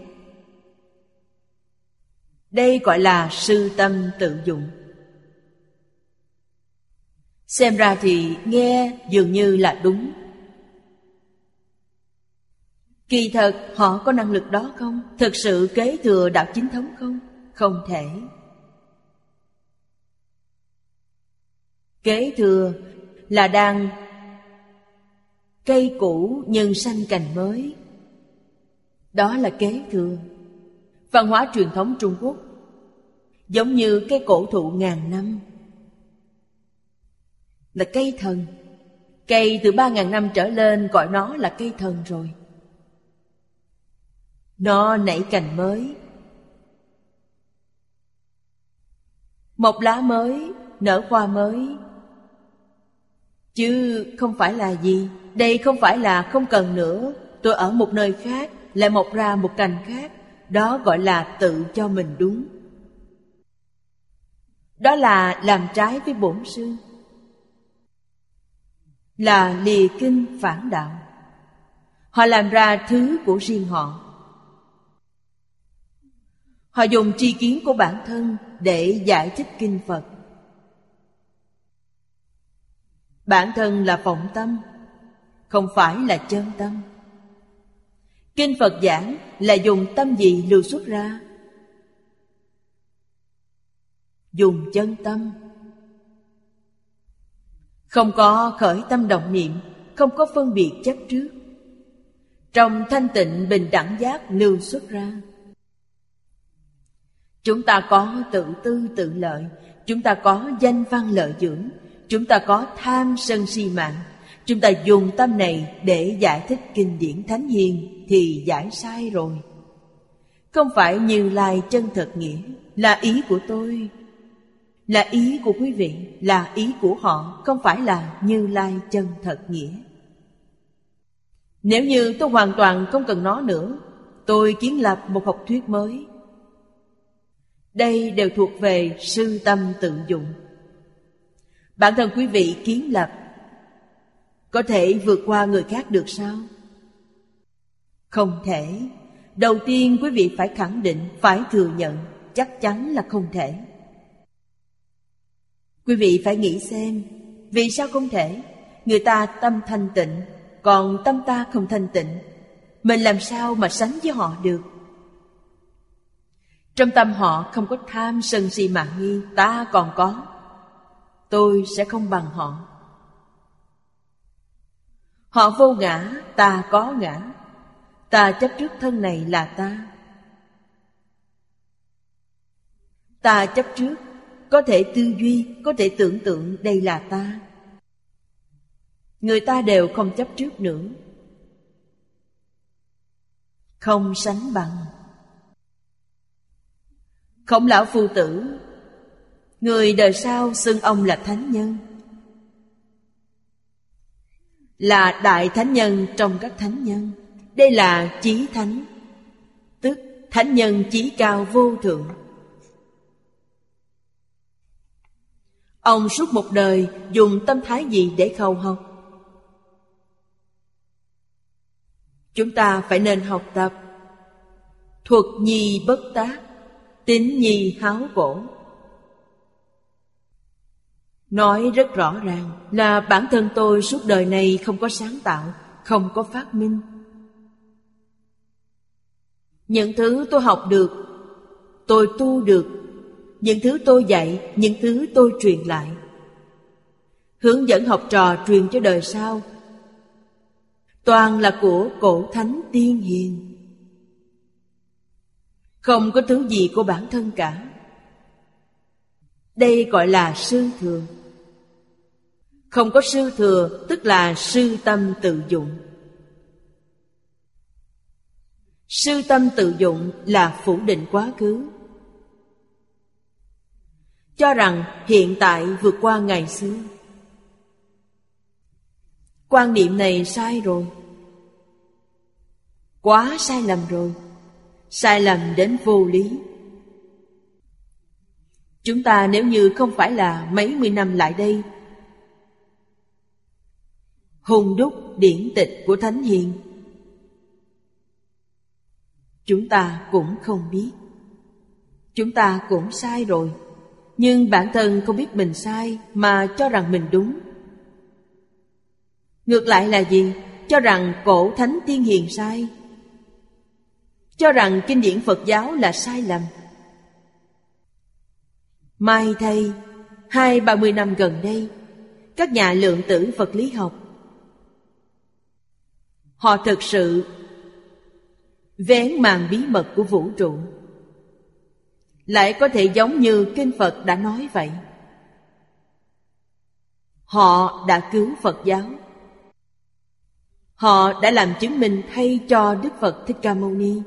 Đây gọi là sư tâm tự dụng. Xem ra thì nghe dường như là đúng. Kỳ thật họ có năng lực đó không? Thực sự kế thừa đạo chính thống không? Không thể. Kế thừa là đang cây cũ nhưng sanh cành mới. Đó là kế thừa. Văn hóa truyền thống Trung Quốc giống như cây cổ thụ ngàn năm, là cây thần. Cây từ ba ngàn năm trở lên gọi nó là cây thần rồi. Nó nảy cành mới, một lá mới, nở hoa mới. Chứ không phải là gì. Đây không phải là không cần nữa, tôi ở một nơi khác lại mọc ra một cành khác. Đó gọi là tự cho mình đúng. Đó là làm trái với bổn sư, là lìa kinh phản đạo. Họ làm ra thứ của riêng họ. Họ dùng tri kiến của bản thân để giải thích kinh Phật. Bản thân là vọng tâm, không phải là chân tâm. Kinh Phật giảng là dùng tâm gì lưu xuất ra? Dùng chân tâm. Không có khởi tâm động niệm, không có phân biệt chấp trước. Trong thanh tịnh bình đẳng giác lưu xuất ra. Chúng ta có tự tư tự lợi, chúng ta có danh văn lợi dưỡng, chúng ta có tham sân si mạng. Chúng ta dùng tâm này để giải thích kinh điển thánh hiền thì giải sai rồi. Không phải Như Lai chân thật nghĩa, là ý của tôi, là ý của quý vị, là ý của họ, không phải là Như Lai chân thật nghĩa. Nếu như tôi hoàn toàn không cần nó nữa, tôi kiến lập một học thuyết mới. Đây đều thuộc về sư tâm tự dụng. Bản thân quý vị kiến lập có thể vượt qua người khác được sao? Không thể. Đầu tiên quý vị phải khẳng định, phải thừa nhận, chắc chắn là không thể. Quý vị phải nghĩ xem, vì sao không thể? Người ta tâm thanh tịnh, còn tâm ta không thanh tịnh, mình làm sao mà sánh với họ được? Trong tâm họ không có tham sân si mạng nghi, ta còn có. Tôi sẽ không bằng họ. Họ vô ngã, ta có ngã. Ta chấp trước thân này là ta. Ta chấp trước, có thể tư duy, có thể tưởng tượng đây là ta. Người ta đều không chấp trước nữa. Không sánh bằng. Khổng Lão Phu Tử, người đời sau xưng ông là thánh nhân, là đại thánh nhân trong các thánh nhân. Đây là chí thánh, tức thánh nhân chí cao vô thượng. Ông suốt một đời dùng tâm thái gì để khâu học? Chúng ta phải nên học tập thuật nhi bất tác, tín nhi háo cổ. Nói rất rõ ràng là bản thân tôi suốt đời này không có sáng tạo, không có phát minh. Những thứ tôi học được, tôi tu được. Những thứ tôi dạy, những thứ tôi truyền lại, hướng dẫn học trò truyền cho đời sau, toàn là của cổ thánh tiên hiền. không có thứ gì của bản thân cả. Đây gọi là sư thừa. Không có sư thừa tức là sư tâm tự dụng. Sư tâm tự dụng là phủ định quá khứ, cho rằng hiện tại vượt qua ngày xưa. Quan niệm này sai rồi, quá sai lầm rồi, sai lầm đến vô lý. Chúng ta nếu như không phải là mấy mươi năm lại đây hùng đúc điển tịch của Thánh Hiền, chúng ta cũng không biết. Chúng ta cũng sai rồi, nhưng bản thân không biết mình sai mà cho rằng mình đúng. Ngược lại là gì? Cho rằng cổ thánh tiên hiền sai, cho rằng kinh điển Phật giáo là sai lầm. May thay, hai ba mươi năm gần đây, các nhà lượng tử vật lý học, họ thực sự vén màn bí mật của vũ trụ, lại có thể giống như kinh Phật đã nói vậy. Họ đã cứu Phật giáo. Họ đã làm chứng minh thay cho Đức Phật Thích Ca Mâu Ni.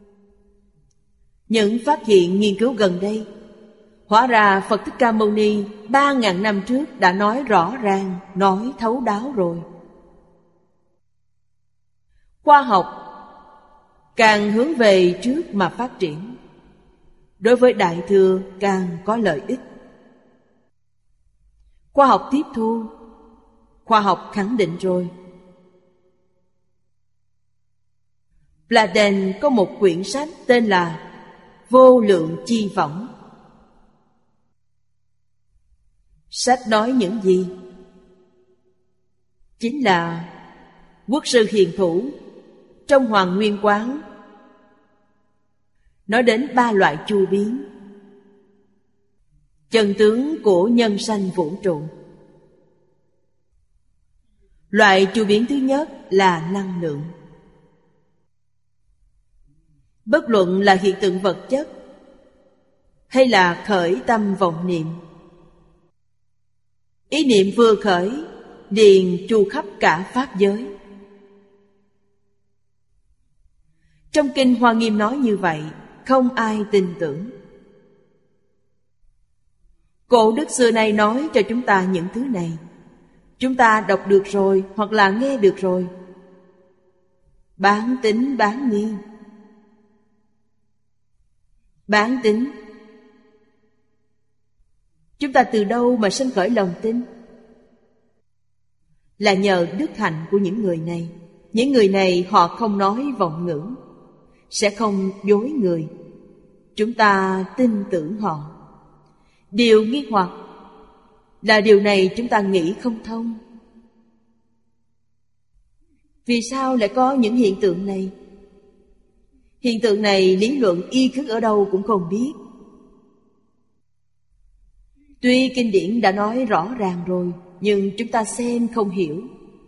Những phát hiện nghiên cứu gần đây, hóa ra Phật Thích Ca Mâu Ni ba ngàn năm trước đã nói rõ ràng, nói thấu đáo rồi. Khoa học càng hướng về trước mà phát triển, đối với Đại Thừa càng có lợi ích. Khoa học tiếp thu, khoa học khẳng định rồi. Platen có một quyển sách tên là Vô Lượng Chi Võng. Sách nói những gì? Chính là quốc sư hiền thủ trong Hoàng Nguyên Quán nói đến ba loại chu biến, chân tướng của nhân sanh vũ trụ. Loại chu biến thứ nhất là năng lượng. Bất luận là hiện tượng vật chất hay là khởi tâm vọng niệm, ý niệm vừa khởi liền chu khắp cả pháp giới. Trong kinh Hoa Nghiêm nói như vậy, không ai tin tưởng. Cổ đức xưa nay nói cho chúng ta những thứ này, chúng ta đọc được rồi hoặc là nghe được rồi, bán tín bán nghi. Bán tín, chúng ta từ đâu mà sinh khởi lòng tin? Là nhờ đức hạnh của những người này. Những người này họ không nói vọng ngữ, sẽ không dối người. Chúng ta tin tưởng họ. Điều nghi hoặc là điều này chúng ta nghĩ không thông. Vì sao lại có những hiện tượng này? Hiện tượng này lý luận y khứ ở đâu cũng không biết. Tuy kinh điển đã nói rõ ràng rồi, nhưng chúng ta xem không hiểu.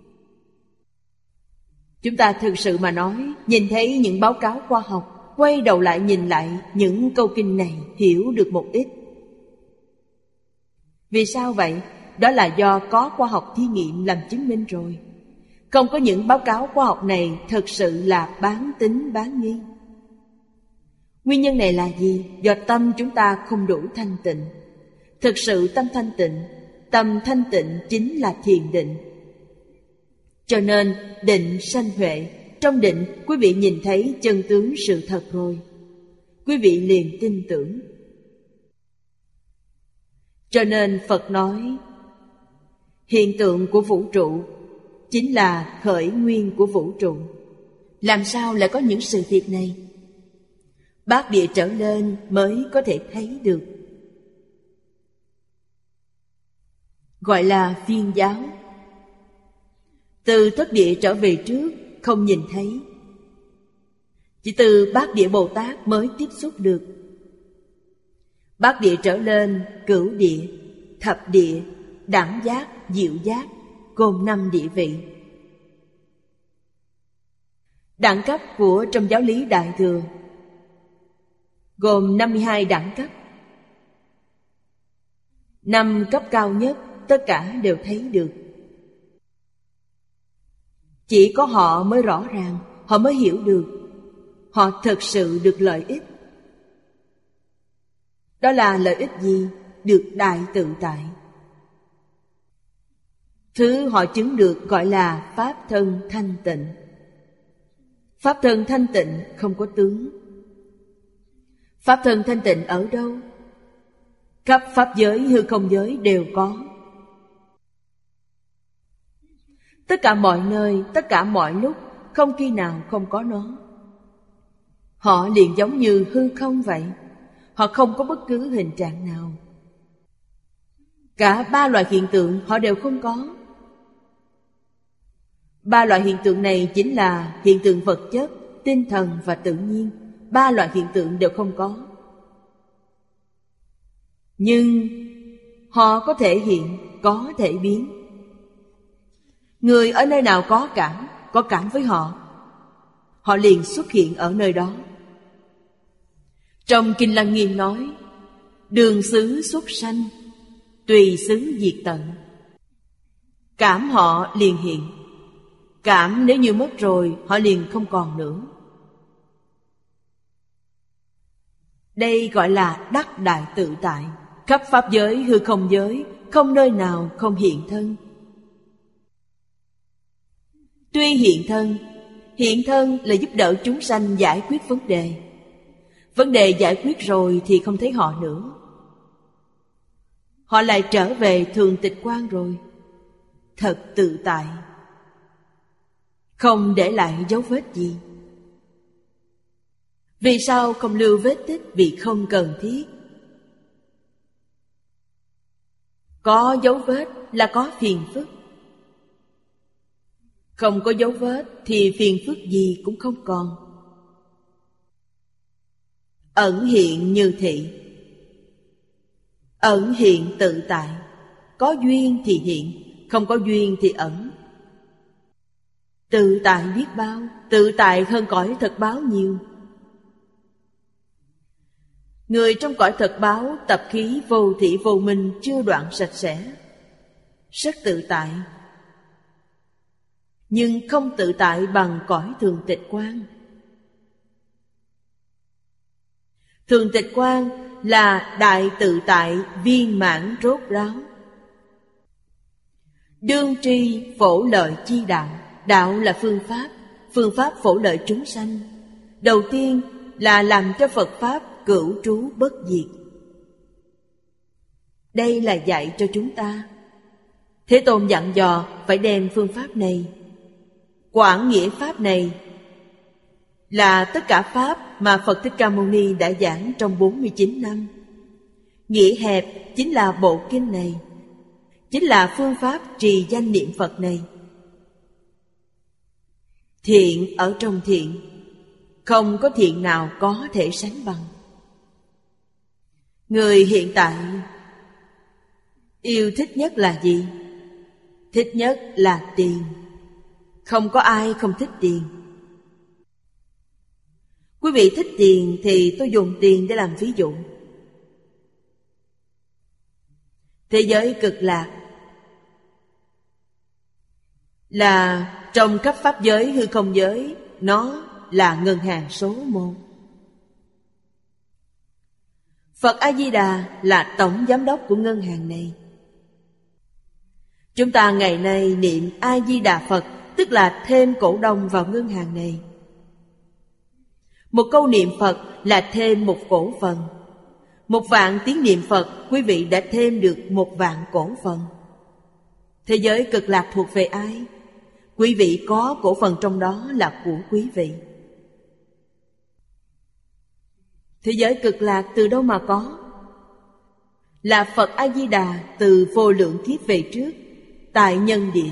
Chúng ta thực sự mà nói, nhìn thấy những báo cáo khoa học, quay đầu lại nhìn lại những câu kinh này, hiểu được một ít. Vì sao vậy? Đó là do có khoa học thí nghiệm làm chứng minh rồi. Không có những báo cáo khoa học này, thực sự là bán tín bán nghi. Nguyên nhân này là gì? Do tâm chúng ta không đủ thanh tịnh. Thực sự tâm thanh tịnh, tâm thanh tịnh chính là thiền định. Cho nên định sanh huệ. Trong định quý vị nhìn thấy chân tướng sự thật rồi, quý vị liền tin tưởng. Cho nên Phật nói hiện tượng của vũ trụ chính là khởi nguyên của vũ trụ. Làm sao lại có những sự việc này? Bát địa trở lên mới có thể thấy được. Gọi là phiên giáo. Từ thất địa trở về trước không nhìn thấy, chỉ từ bát địa Bồ Tát mới tiếp xúc được. Bát địa trở lên, cửu địa, thập địa, đẳng giác, diệu giác, gồm năm địa vị. Đẳng cấp của trong giáo lý Đại Thừa gồm năm mươi hai đẳng cấp. Năm cấp cao nhất tất cả đều thấy được. Chỉ có họ mới rõ ràng, họ mới hiểu được, họ thực sự được lợi ích. Đó là lợi ích gì? Được đại tự tại. Thứ họ chứng được gọi là pháp thân thanh tịnh. Pháp thân thanh tịnh không có tướng. Pháp thân thanh tịnh ở đâu? Khắp pháp giới, hư không giới đều có. Tất cả mọi nơi, tất cả mọi lúc, không khi nào không có nó. Họ liền giống như hư không vậy. Họ không có bất cứ hình trạng nào. Cả ba loại hiện tượng họ đều không có. Ba loại hiện tượng này chính là hiện tượng vật chất, tinh thần và tự nhiên. Ba loại hiện tượng đều không có. Nhưng họ có thể hiện, có thể biến. Người ở nơi nào có cảm, có cảm với họ, họ liền xuất hiện ở nơi đó. Trong Kinh Lăng Nghiêm nói, đường xứ xuất sanh, tùy xứ diệt tận. Cảm họ liền hiện. Cảm nếu như mất rồi, họ liền không còn nữa. Đây gọi là đắc đại tự tại. Khắp pháp giới, hư không giới, không nơi nào không hiện thân. Tuy hiện thân, hiện thân là giúp đỡ chúng sanh giải quyết vấn đề. Vấn đề giải quyết rồi thì không thấy họ nữa. Họ lại trở về thường tịch quan rồi. Thật tự tại, không để lại dấu vết gì. Vì sao không lưu vết tích? Vì không cần thiết. Có dấu vết là có phiền phức. Không có dấu vết thì phiền phức gì cũng không còn. Ẩn hiện như thị. Ẩn hiện tự tại. Có duyên thì hiện, không có duyên thì ẩn. Tự tại biết bao, tự tại hơn cõi thật báo nhiều. Người trong cõi thật báo tập khí vô thị vô minh chưa đoạn sạch sẽ, rất tự tại. Nhưng không tự tại bằng cõi thường tịch quan. Thường tịch quan là đại tự tại viên mãn rốt ráo. Đương tri phổ lợi chi đạo. Đạo là phương pháp, phương pháp phổ lợi chúng sanh. Đầu tiên là làm cho Phật Pháp cửu trú bất diệt. Đây là dạy cho chúng ta. Thế Tôn dặn dò phải đem phương pháp này, quảng nghĩa pháp này, là tất cả pháp mà Phật Thích Ca Mâu Ni đã giảng trong bốn mươi chín năm. Nghĩa hẹp chính là bộ kinh này, chính là phương pháp trì danh niệm Phật này. Thiện ở trong thiện, không có thiện nào có thể sánh bằng. Người hiện tại yêu thích nhất là gì? Thích nhất là tiền. Không có ai không thích tiền. Quý vị thích tiền thì tôi dùng tiền để làm ví dụ. Thế giới cực lạc là trong khắp pháp giới, hư không giới, nó là ngân hàng số một. Phật A-di-đà là tổng giám đốc của ngân hàng này. Chúng ta ngày nay niệm A-di-đà Phật, tức là thêm cổ đông vào ngân hàng này. Một câu niệm Phật là thêm một cổ phần. Một vạn tiếng niệm Phật, quý vị đã thêm được một vạn cổ phần. Thế giới cực lạc thuộc về ai? Quý vị có cổ phần trong đó là của quý vị. Thế giới cực lạc từ đâu mà có? Là Phật A-di-đà từ vô lượng kiếp về trước, tại nhân địa.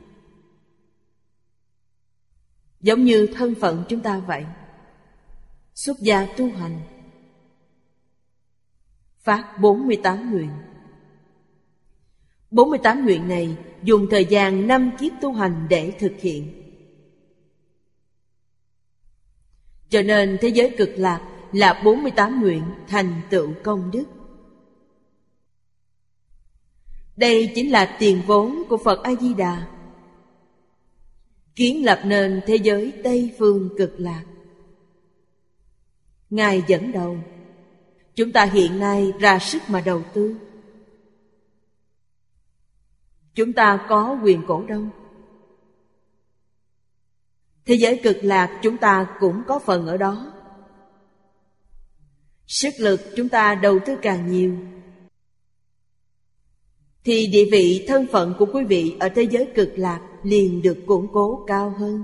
Giống như thân phận chúng ta vậy. Xuất gia tu hành, phát bốn mươi tám nguyện. bốn mươi tám nguyện này dùng thời gian năm kiếp tu hành để thực hiện. Cho nên thế giới cực lạc là bốn mươi tám nguyện thành tựu công đức. Đây chính là tiền vốn của Phật A-di-đà, kiến lập nên thế giới Tây Phương Cực Lạc. Ngài dẫn đầu, chúng ta hiện nay ra sức mà đầu tư. Chúng ta có quyền cổ đông. Thế giới Cực Lạc chúng ta cũng có phần ở đó. Sức lực chúng ta đầu tư càng nhiều, thì địa vị thân phận của quý vị ở thế giới Cực Lạc liền được củng cố cao hơn.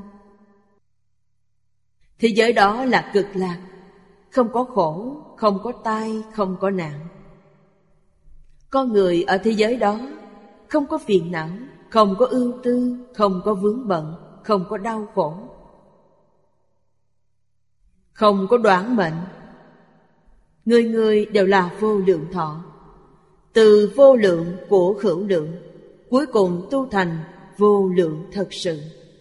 Thế giới đó là Cực Lạc, không có khổ, không có tai, không có nạn. Con người ở thế giới đó không có phiền não, không có ưu tư, không có vướng bận, không có đau khổ, không có đoản mệnh. Người người đều là vô lượng thọ, từ vô lượng của hữu lượng, cuối cùng tu thành vô lượng thật sự.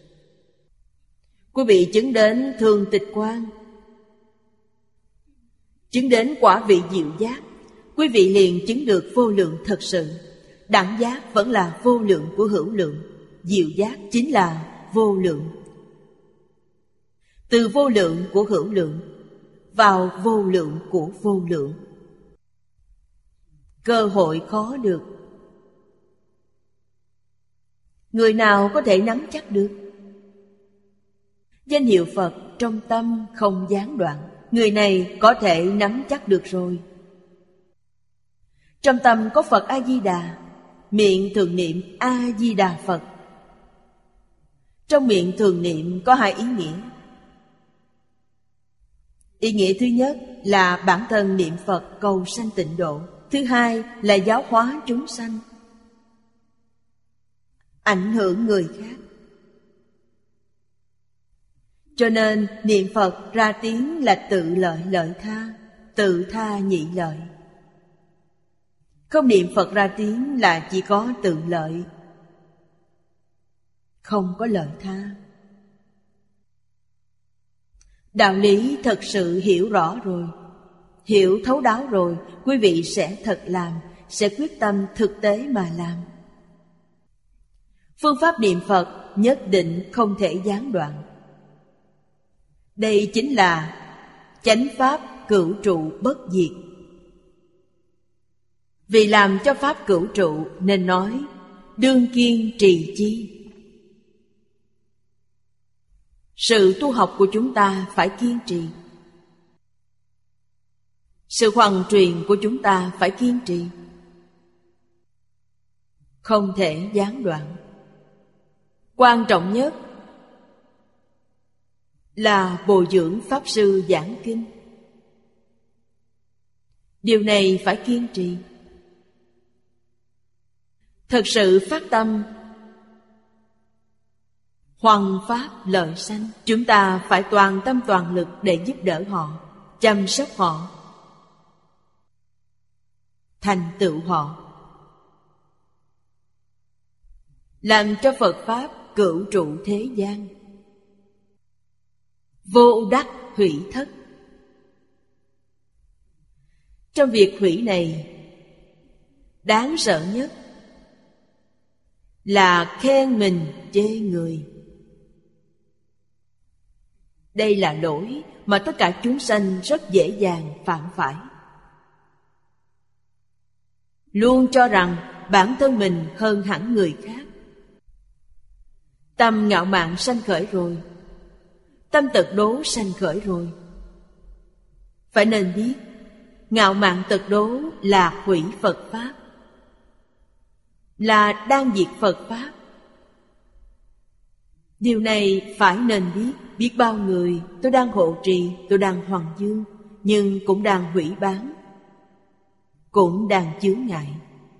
Quý vị chứng đến thường tịch quan, chứng đến quả vị diệu giác, quý vị liền chứng được vô lượng thật sự. Đẳng giác vẫn là vô lượng của hữu lượng, diệu giác chính là vô lượng. Từ vô lượng của hữu lượng vào vô lượng của vô lượng, cơ hội khó được. Người nào có thể nắm chắc được? Danh hiệu Phật trong tâm không gián đoạn, người này có thể nắm chắc được rồi. Trong tâm có Phật A-di-đà, miệng thường niệm A-di-đà Phật. Trong miệng thường niệm có hai ý nghĩa. Ý nghĩa thứ nhất là bản thân niệm Phật cầu sanh tịnh độ. Thứ hai là giáo hóa chúng sanh, ảnh hưởng người khác. Cho nên niệm Phật ra tiếng là tự lợi lợi tha, tự tha nhị lợi. Không niệm Phật ra tiếng là chỉ có tự lợi, không có lợi tha. Đạo lý thật sự hiểu rõ rồi, hiểu thấu đáo rồi, quý vị sẽ thật làm, sẽ quyết tâm thực tế mà làm. Phương pháp niệm Phật nhất định không thể gián đoạn. Đây chính là chánh pháp cửu trụ bất diệt. Vì làm cho pháp cửu trụ nên nói đương kiên trì chi. Sự tu học của chúng ta phải kiên trì, sự hoằng truyền của chúng ta phải kiên trì, không thể gián đoạn. Quan trọng nhất là bồi dưỡng Pháp Sư giảng kinh. Điều này phải kiên trì. Thật sự phát tâm hoằng pháp lợi sanh, chúng ta phải toàn tâm toàn lực để giúp đỡ họ, chăm sóc họ, thành tựu họ, làm cho Phật Pháp cửu trụ thế gian, vô đắc hủy thất. Trong việc hủy này, đáng sợ nhất là khen mình chê người. Đây là lỗi mà tất cả chúng sanh rất dễ dàng phạm phải. Luôn cho rằng bản thân mình hơn hẳn người khác. Tâm ngạo mạn sanh khởi rồi, tâm tật đố sanh khởi rồi. Phải nên biết, ngạo mạn tật đố là hủy Phật Pháp, là đang diệt Phật Pháp. Điều này phải nên biết. Biết bao người tôi đang hộ trì, tôi đang hoằng dương, nhưng cũng đang hủy bán, cũng đang chướng ngại.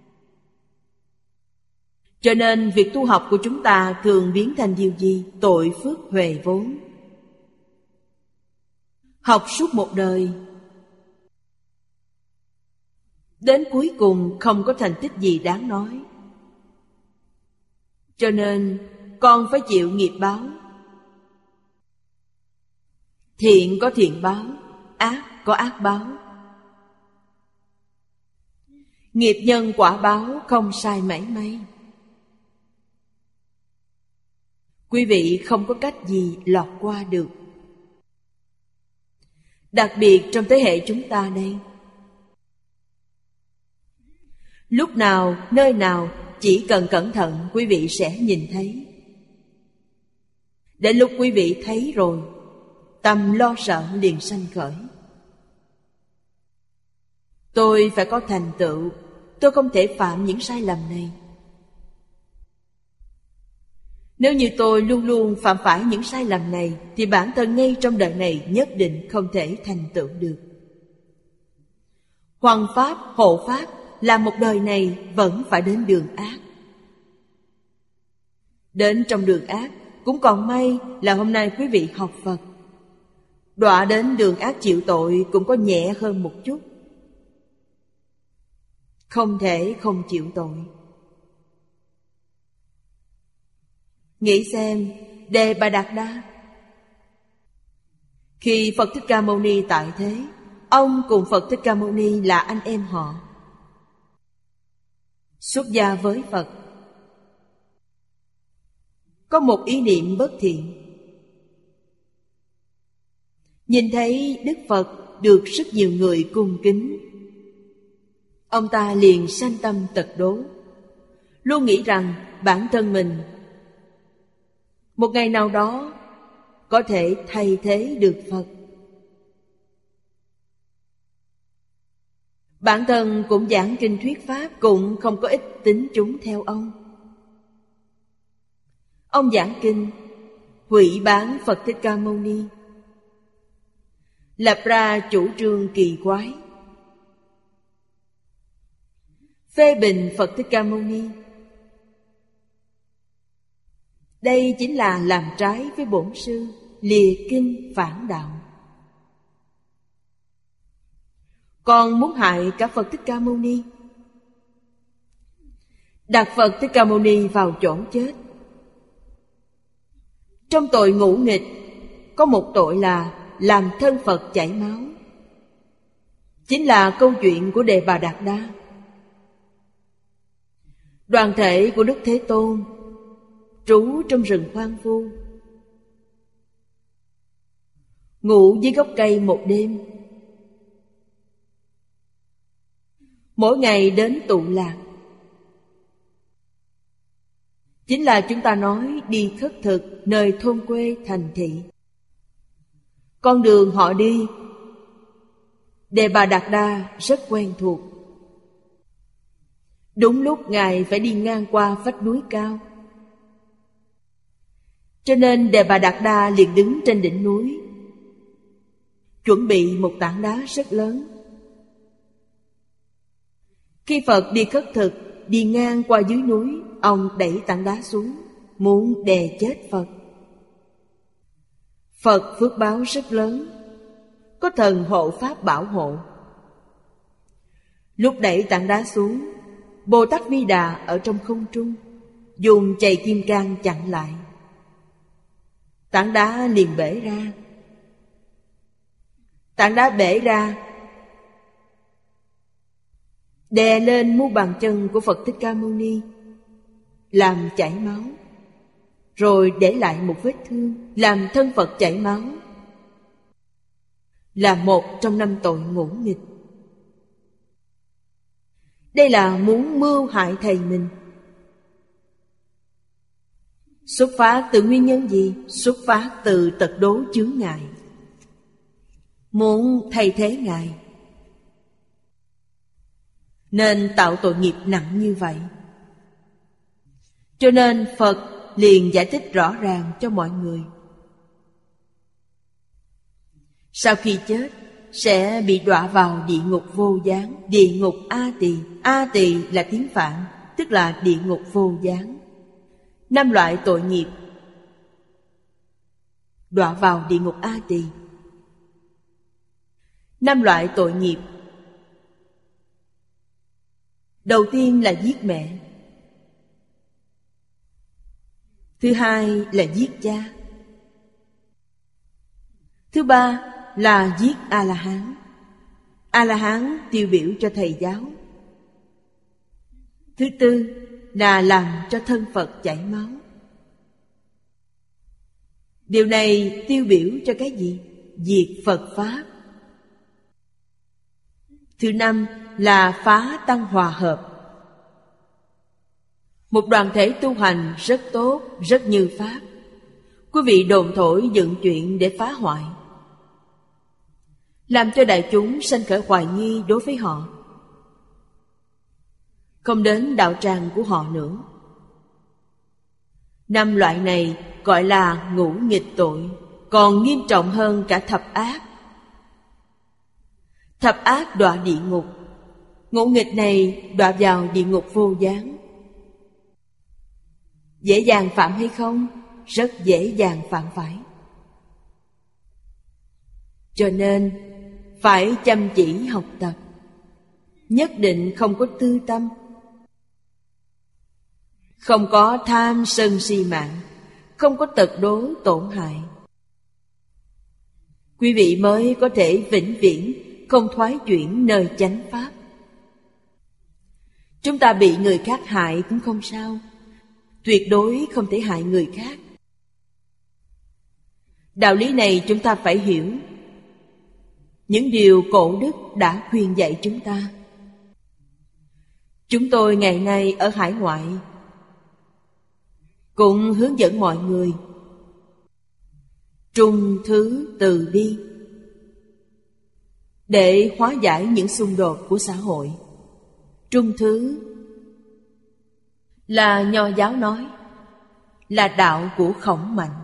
Cho nên việc tu học của chúng ta thường biến thành điều gì? Tội phước huề vốn. Học suốt một đời, đến cuối cùng không có thành tích gì đáng nói. Cho nên con phải chịu nghiệp báo. Thiện có thiện báo, ác có ác báo. Nghiệp nhân quả báo không sai mảy may. Quý vị không có cách gì lọt qua được. Đặc biệt trong thế hệ chúng ta đây, lúc nào, nơi nào chỉ cần cẩn thận quý vị sẽ nhìn thấy. Đến lúc quý vị thấy rồi, tâm lo sợ liền sanh khởi. Tôi phải có thành tựu, tôi không thể phạm những sai lầm này. Nếu như tôi luôn luôn phạm phải những sai lầm này, thì bản thân ngay trong đời này nhất định không thể thành tựu được. Hoằng pháp, hộ pháp là một đời này vẫn phải đến đường ác. Đến trong đường ác cũng còn may là hôm nay quý vị học Phật. Đọa đến đường ác chịu tội cũng có nhẹ hơn một chút. Không thể không chịu tội. Nghĩ xem, Đề Bà Đạt Đa, khi Phật Thích Ca Mâu Ni tại thế, ông cùng Phật Thích Ca Mâu Ni là anh em họ, xuất gia với Phật. Có một ý niệm bất thiện, nhìn thấy Đức Phật được rất nhiều người cung kính, ông ta liền sanh tâm tật đố, luôn nghĩ rằng bản thân mình một ngày nào đó có thể thay thế được Phật. Bản thân cũng giảng kinh thuyết pháp, cũng không có ít tín chúng theo ông. Ông giảng kinh hủy bán Phật Thích Ca Mâu Ni, lập ra chủ trương kỳ quái, phê bình Phật Thích Ca Mâu Ni. Đây chính là làm trái với bổn sư, lìa kinh phản đạo. Còn muốn hại cả Phật Thích Ca Mâu Ni, đặt Phật Thích Ca Mâu Ni vào chỗ chết. Trong tội ngũ nghịch có một tội là làm thân Phật chảy máu, chính là câu chuyện của Đề Bà Đạt Đa. Đoàn thể của Đức Thế Tôn trú trong rừng hoang vu, ngủ dưới gốc cây một đêm, mỗi ngày đến tụ lạc, chính là chúng ta nói đi khất thực nơi thôn quê thành thị. Con đường họ đi, Đề Bà Đạt Đa rất quen thuộc. Đúng lúc Ngài phải đi ngang qua vách núi cao, cho nên Đề Bà Đạt Đa liền đứng trên đỉnh núi, chuẩn bị một tảng đá rất lớn. Khi Phật đi khất thực, đi ngang qua dưới núi, ông đẩy tảng đá xuống, muốn đè chết Phật. Phật phước báo rất lớn, có thần hộ pháp bảo hộ. Lúc đẩy tảng đá xuống, Bồ Tát Vi Đà ở trong không trung dùng chày kim cang chặn lại. Tảng đá liền bể ra. Tảng đá bể ra, đè lên mu bàn chân của Phật Thích Ca Mâu Ni, làm chảy máu, rồi để lại một vết thương, làm thân Phật chảy máu, là một trong năm tội ngũ nghịch. Đây là muốn mưu hại thầy mình. Xuất phát từ nguyên nhân gì? Xuất phát từ tật đố chướng ngại, muốn thay thế Ngài, nên tạo tội nghiệp nặng như vậy. Cho nên Phật liền giải thích rõ ràng cho mọi người. Sau khi chết sẽ bị đọa vào địa ngục vô gián, địa ngục A Tỳ. A Tỳ là tiếng Phạn, tức là địa ngục vô gián. Năm loại tội nghiệp đọa vào địa ngục A Tỳ. Năm loại tội nghiệp, đầu tiên là giết mẹ, thứ hai là giết cha, thứ ba là giết A-la-hán. A-la-hán tiêu biểu cho thầy giáo. Thứ tư là làm cho thân Phật chảy máu. Điều này tiêu biểu cho cái gì? Diệt Phật Pháp. Thứ năm là phá tăng hòa hợp. Một đoàn thể tu hành rất tốt, rất như Pháp. Quý vị đồn thổi dựng chuyện để phá hoại, làm cho đại chúng sanh khởi hoài nghi đối với họ, không đến đạo tràng của họ nữa. Năm loại này gọi là ngũ nghịch tội, còn nghiêm trọng hơn cả thập ác. Thập ác đọa địa ngục, ngũ nghịch này đọa vào địa ngục vô gián. Dễ dàng phạm hay không? Rất dễ dàng phạm phải. Cho nên phải chăm chỉ học tập, nhất định không có tư tâm, không có tham sân si mạng, không có tật đố tổn hại. Quý vị mới có thể vĩnh viễn không thoái chuyển nơi chánh pháp. Chúng ta bị người khác hại cũng không sao, tuyệt đối không thể hại người khác. Đạo lý này chúng ta phải hiểu. Những điều cổ đức đã khuyên dạy chúng ta. Chúng tôi ngày nay ở hải ngoại cũng hướng dẫn mọi người trung thứ từ bi để hóa giải những xung đột của xã hội. Trung thứ là Nho giáo nói, là đạo của Khổng Mạnh.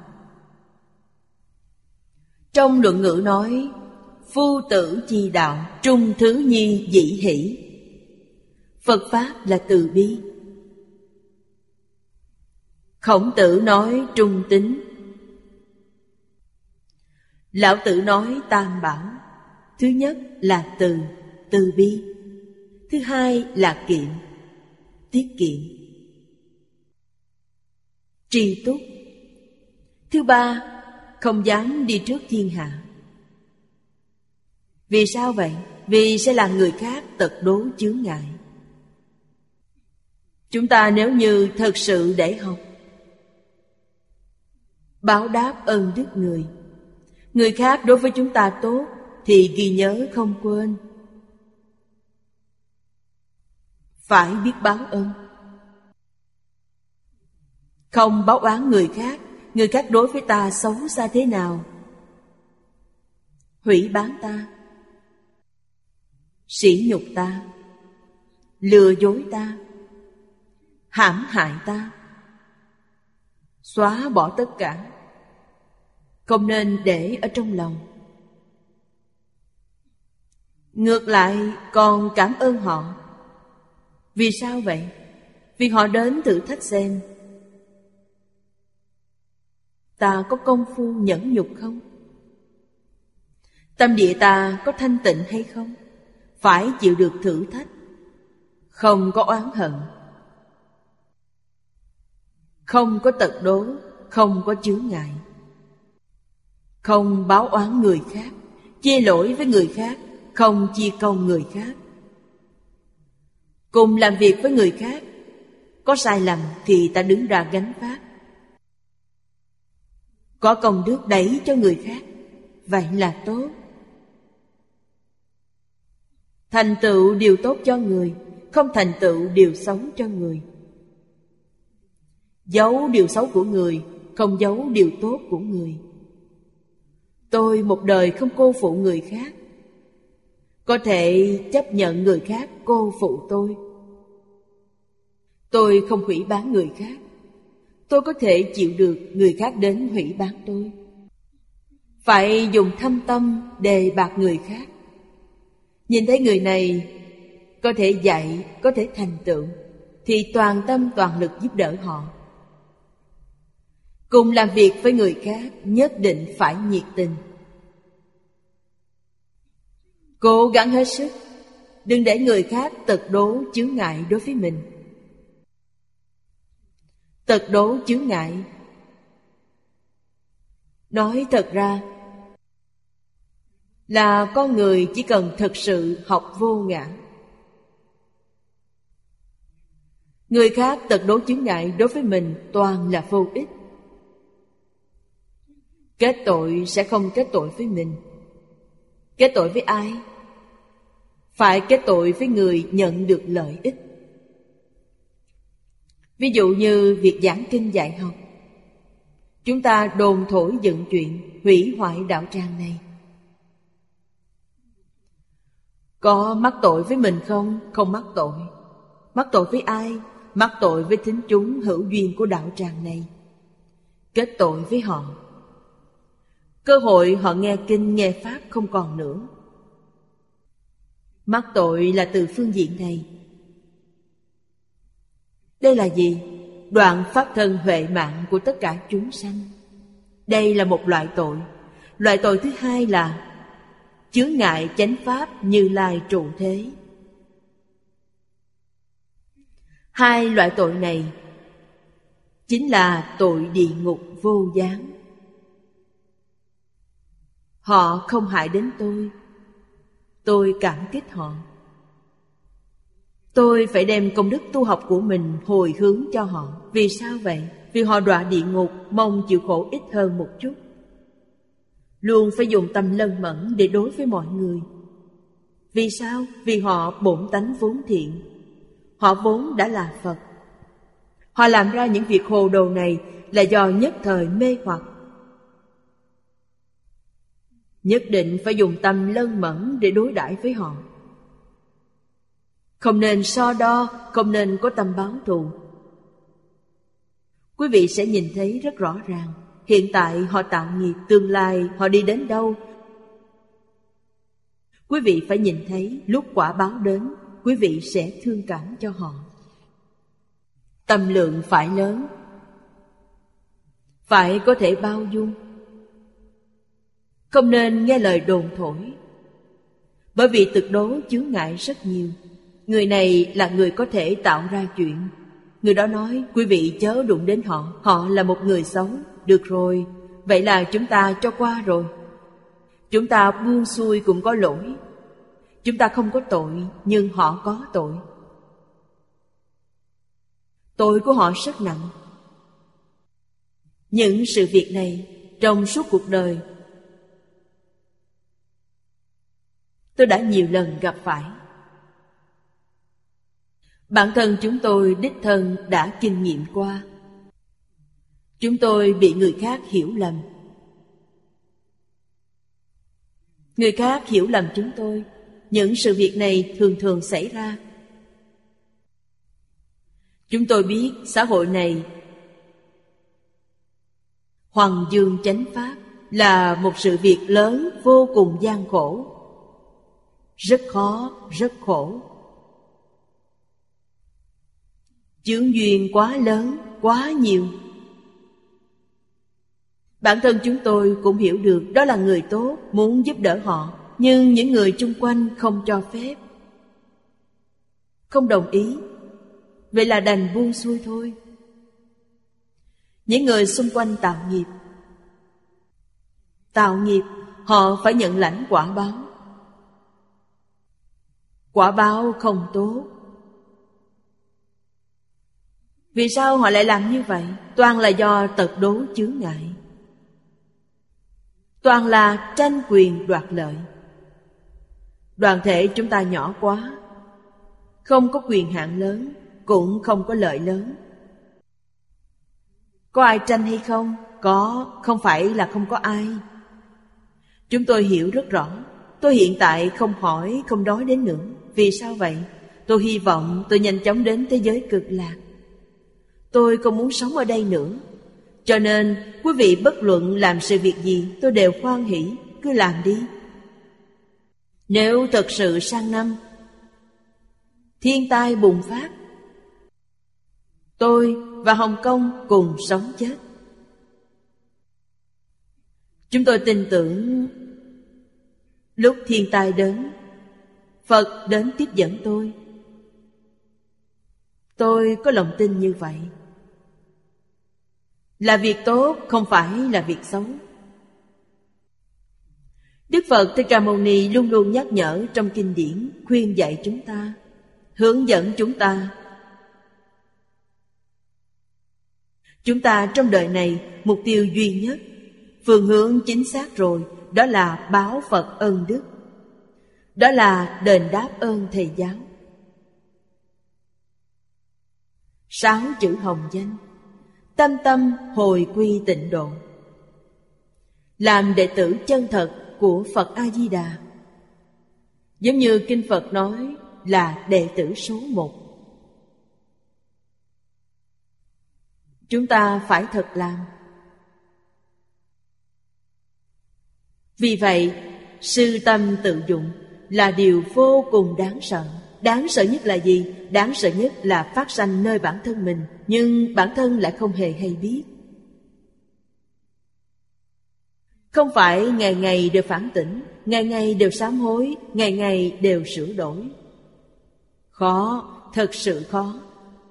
Trong luận ngữ nói, phu tử chi đạo, trung thứ nhi dị hỷ. Phật Pháp là từ bi. Khổng Tử nói trung tín, Lão Tử nói tam bảo. Thứ nhất là từ, từ bi. Thứ hai là kiệm, tiết kiệm, tri túc. Thứ ba, không dám đi trước thiên hạ. Vì sao vậy? Vì sẽ làm người khác tật đố chướng ngại. Chúng ta nếu như thật sự để học, báo đáp ơn đức người, người khác đối với chúng ta tốt thì ghi nhớ không quên, phải biết báo ơn. Không báo oán người khác, người khác đối với ta xấu xa thế nào, hủy báng ta, sỉ nhục ta, lừa dối ta, hãm hại ta, xóa bỏ tất cả, không nên để ở trong lòng. Ngược lại còn cảm ơn họ. Vì sao vậy? Vì họ đến thử thách xem ta có công phu nhẫn nhục không, tâm địa ta có thanh tịnh hay không. Phải chịu được thử thách, không có oán hận, không có tật đố, không có chướng ngại, không báo oán người khác, chê lỗi với người khác, không chia công người khác. Cùng làm việc với người khác, có sai lầm thì ta đứng ra gánh vác, có công đức đẩy cho người khác, vậy là tốt. Thành tựu điều tốt cho người, không thành tựu điều xấu cho người. Giấu điều xấu của người, không giấu điều tốt của người. Tôi một đời không cô phụ người khác, có thể chấp nhận người khác cô phụ tôi. Tôi không hủy báng người khác, tôi có thể chịu được người khác đến hủy báng tôi. Phải dùng thâm tâm đề bạt người khác. Nhìn thấy người này có thể dạy, có thể thành tựu, thì toàn tâm toàn lực giúp đỡ họ. Cùng làm việc với người khác nhất định phải nhiệt tình, cố gắng hết sức, đừng để người khác tật đố chướng ngại đối với mình. Tật đố chướng ngại, nói thật ra là con người chỉ cần thực sự học vô ngã. Người khác tật đố chướng ngại đối với mình toàn là vô ích. Kết tội sẽ không kết tội với mình. Kết tội với ai? Phải kết tội với người nhận được lợi ích. Ví dụ như việc giảng kinh dạy học, chúng ta đồn thổi dựng chuyện hủy hoại đạo tràng này. Có mắc tội với mình không? Không mắc tội. Mắc tội với ai? Mắc tội với thính chúng hữu duyên của đạo tràng này. Kết tội với họ. Cơ hội họ nghe kinh nghe pháp không còn nữa. Mắc tội là từ phương diện này. Đây là gì? Đoạn pháp thân huệ mạng của tất cả chúng sanh. Đây là một loại tội. Loại tội thứ hai là chướng ngại chánh pháp Như Lai trụ thế. Hai loại tội này chính là tội địa ngục vô gián. Họ không hại đến tôi, tôi cảm kích họ. Tôi phải đem công đức tu học của mình hồi hướng cho họ. Vì sao vậy? Vì họ đọa địa ngục, mong chịu khổ ít hơn một chút. Luôn phải dùng tâm lân mẫn để đối với mọi người. Vì sao? Vì họ bổn tánh vốn thiện. Họ vốn đã là Phật. Họ làm ra những việc hồ đồ này là do nhất thời mê hoặc. Nhất định phải dùng tâm lân mẫn để đối đãi với họ. Không nên so đo, không nên có tâm báo thù. Quý vị sẽ nhìn thấy rất rõ ràng, hiện tại họ tạo nghiệp, tương lai họ đi đến đâu. Quý vị phải nhìn thấy lúc quả báo đến, quý vị sẽ thương cảm cho họ. Tâm lượng phải lớn, phải có thể bao dung. Không nên nghe lời đồn thổi. Bởi vì thực đố chướng ngại rất nhiều. Người này là người có thể tạo ra chuyện. Người đó nói quý vị chớ đụng đến họ, họ là một người xấu. Được rồi, vậy là chúng ta cho qua rồi. Chúng ta buông xuôi cũng có lỗi. Chúng ta không có tội, nhưng họ có tội. Tội của họ rất nặng. Những sự việc này trong suốt cuộc đời tôi đã nhiều lần gặp phải. Bản thân chúng tôi đích thân đã kinh nghiệm qua. Chúng tôi bị người khác hiểu lầm. Người khác hiểu lầm chúng tôi. Những sự việc này thường thường xảy ra. Chúng tôi biết xã hội này hoằng dương chánh pháp là một sự việc lớn vô cùng gian khổ. Rất khó, rất khổ. Chướng duyên quá lớn, quá nhiều. Bản thân chúng tôi cũng hiểu được đó là người tốt, muốn giúp đỡ họ. Nhưng những người chung quanh không cho phép, không đồng ý. Vậy là đành buông xuôi thôi. Những người xung quanh tạo nghiệp. Tạo nghiệp, họ phải nhận lãnh quả báo. Quả báo không tốt. Vì sao họ lại làm như vậy? Toàn là do tật đố chướng ngại. Toàn là tranh quyền đoạt lợi. Đoàn thể chúng ta nhỏ quá, không có quyền hạn lớn, cũng không có lợi lớn. Có ai tranh hay không? Có, không phải là không có ai. Chúng tôi hiểu rất rõ. Tôi hiện tại không hỏi, không nói đến nữa. Vì sao vậy? Tôi hy vọng tôi nhanh chóng đến thế giới cực lạc. Tôi không muốn sống ở đây nữa. Cho nên quý vị bất luận làm sự việc gì, tôi đều hoan hỷ, cứ làm đi. Nếu thật sự sang năm thiên tai bùng phát, tôi và Hồng Kông cùng sống chết. Chúng tôi tin tưởng lúc thiên tai đến, Phật đến tiếp dẫn tôi. Tôi có lòng tin như vậy. Là việc tốt, không phải là việc xấu. Đức Phật Thích Ca Mâu Ni luôn luôn nhắc nhở trong kinh điển, khuyên dạy chúng ta, hướng dẫn chúng ta. Chúng ta trong đời này, mục tiêu duy nhất, phương hướng chính xác rồi, đó là báo Phật ân đức. Đó là đền đáp ơn thầy giáo. Sáu chữ hồng danh: tâm tâm hồi quy tịnh độ. Làm đệ tử chân thật của Phật A-di-đà. Giống như Kinh Phật nói là đệ tử số một. Chúng ta phải thật làm. Vì vậy, sư tâm tự dụng là điều vô cùng đáng sợ. Đáng sợ nhất là gì? Đáng sợ nhất là phát sanh nơi bản thân mình, nhưng bản thân lại không hề hay biết. Không phải ngày ngày đều phản tỉnh, ngày ngày đều sám hối, ngày ngày đều sửa đổi. Khó, thật sự khó.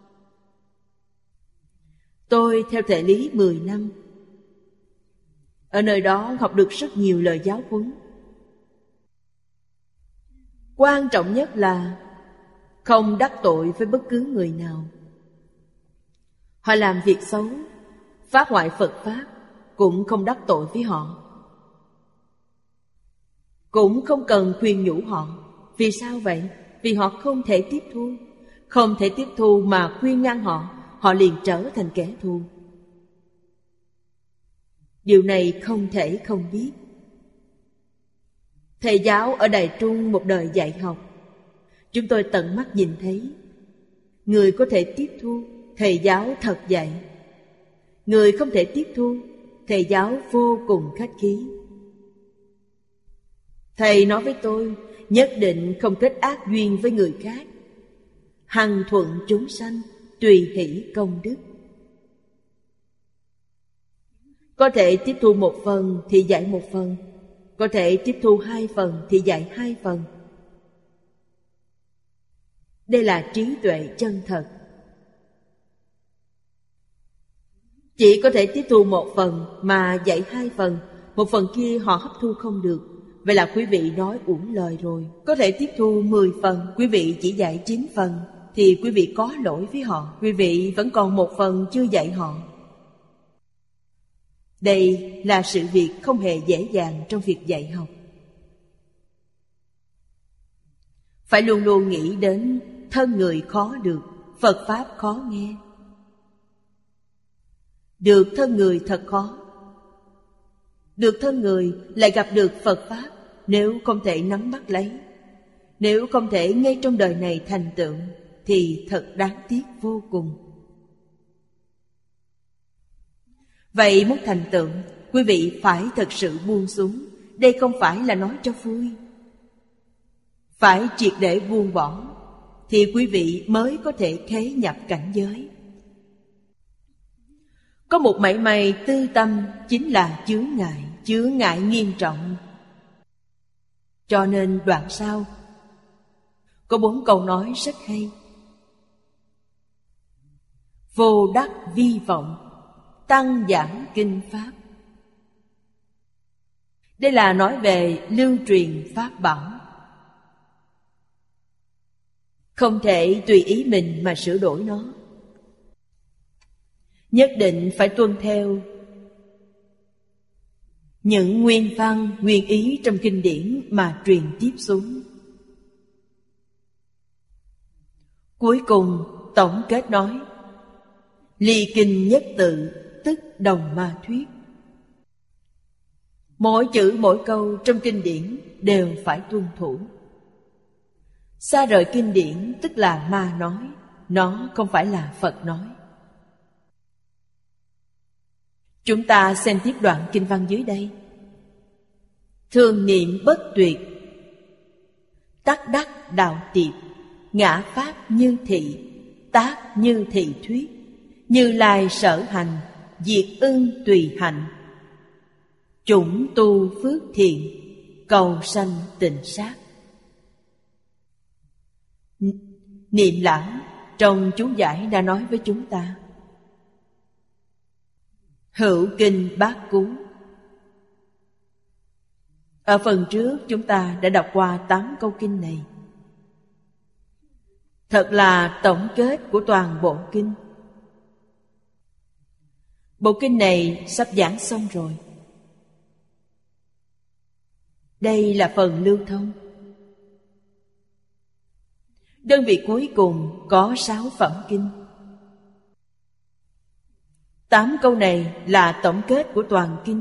Tôi theo thể lý mười năm. Ở nơi đó học được rất nhiều lời giáo huấn. Quan trọng nhất là không đắc tội với bất cứ người nào. Họ làm việc xấu, phá hoại Phật Pháp, cũng không đắc tội với họ. Cũng không cần khuyên nhủ họ. Vì sao vậy? Vì họ không thể tiếp thu. Không thể tiếp thu mà khuyên ngăn họ, họ liền trở thành kẻ thù. Điều này không thể không biết. Thầy giáo ở Đài Trung một đời dạy học, chúng tôi tận mắt nhìn thấy. Người có thể tiếp thu, thầy giáo thật dạy. Người không thể tiếp thu, thầy giáo vô cùng khách khí. Thầy nói với tôi, nhất định không kết ác duyên với người khác. Hằng thuận chúng sanh, tùy hỷ công đức. Có thể tiếp thu một phần thì dạy một phần, có thể tiếp thu hai phần thì dạy hai phần. Đây là trí tuệ chân thật. Chỉ có thể tiếp thu một phần mà dạy hai phần, một phần kia họ hấp thu không được. Vậy là quý vị nói uổng lời rồi. Có thể tiếp thu mười phần, quý vị chỉ dạy chín phần, thì quý vị có lỗi với họ. Quý vị vẫn còn một phần chưa dạy họ. Đây là sự việc không hề dễ dàng trong việc dạy học. Phải luôn luôn nghĩ đến thân người khó được, Phật Pháp khó nghe. Được thân người thật khó. Được thân người lại gặp được Phật Pháp, nếu không thể nắm bắt lấy, nếu không thể ngay trong đời này thành tựu, thì thật đáng tiếc vô cùng. Vậy muốn thành tựu, quý vị phải thật sự buông xuống. Đây không phải là nói cho vui. Phải triệt để buông bỏ, thì quý vị mới có thể khế nhập cảnh giới. Có một mảy may tư tâm chính là chướng ngại, chướng ngại nghiêm trọng. Cho nên đoạn sau có bốn câu nói rất hay. Vô đắc vi vọng, tăng giảng kinh pháp. Đây là nói về lưu truyền pháp bảo. Không thể tùy ý mình mà sửa đổi nó. Nhất định phải tuân theo những nguyên văn, nguyên ý trong kinh điển mà truyền tiếp xuống. Cuối cùng tổng kết nói: ly kinh nhất tự, tức đồng ma thuyết. Mỗi chữ mỗi câu trong kinh điển đều phải tuân thủ. Xa rời kinh điển tức là ma nói, nó không phải là Phật nói. Chúng ta xem tiếp đoạn kinh văn dưới đây. Thường niệm bất tuyệt, tắc đắc đạo tiệp, ngã pháp như thị, tác như thị thuyết, Như Lai sở hành, diệt ưng tùy hạnh, chủng tu phước thiện, cầu sanh tịnh sát. Niệm lãng trong chú giải đã nói với chúng ta: hữu kinh bát cú. Ở phần trước chúng ta đã đọc qua tám câu kinh này. Thật là tổng kết của toàn bộ kinh. Bộ kinh này sắp giảng xong rồi. Đây là phần lưu thông. Đơn vị cuối cùng có sáu phẩm kinh. Tám câu này là tổng kết của toàn kinh,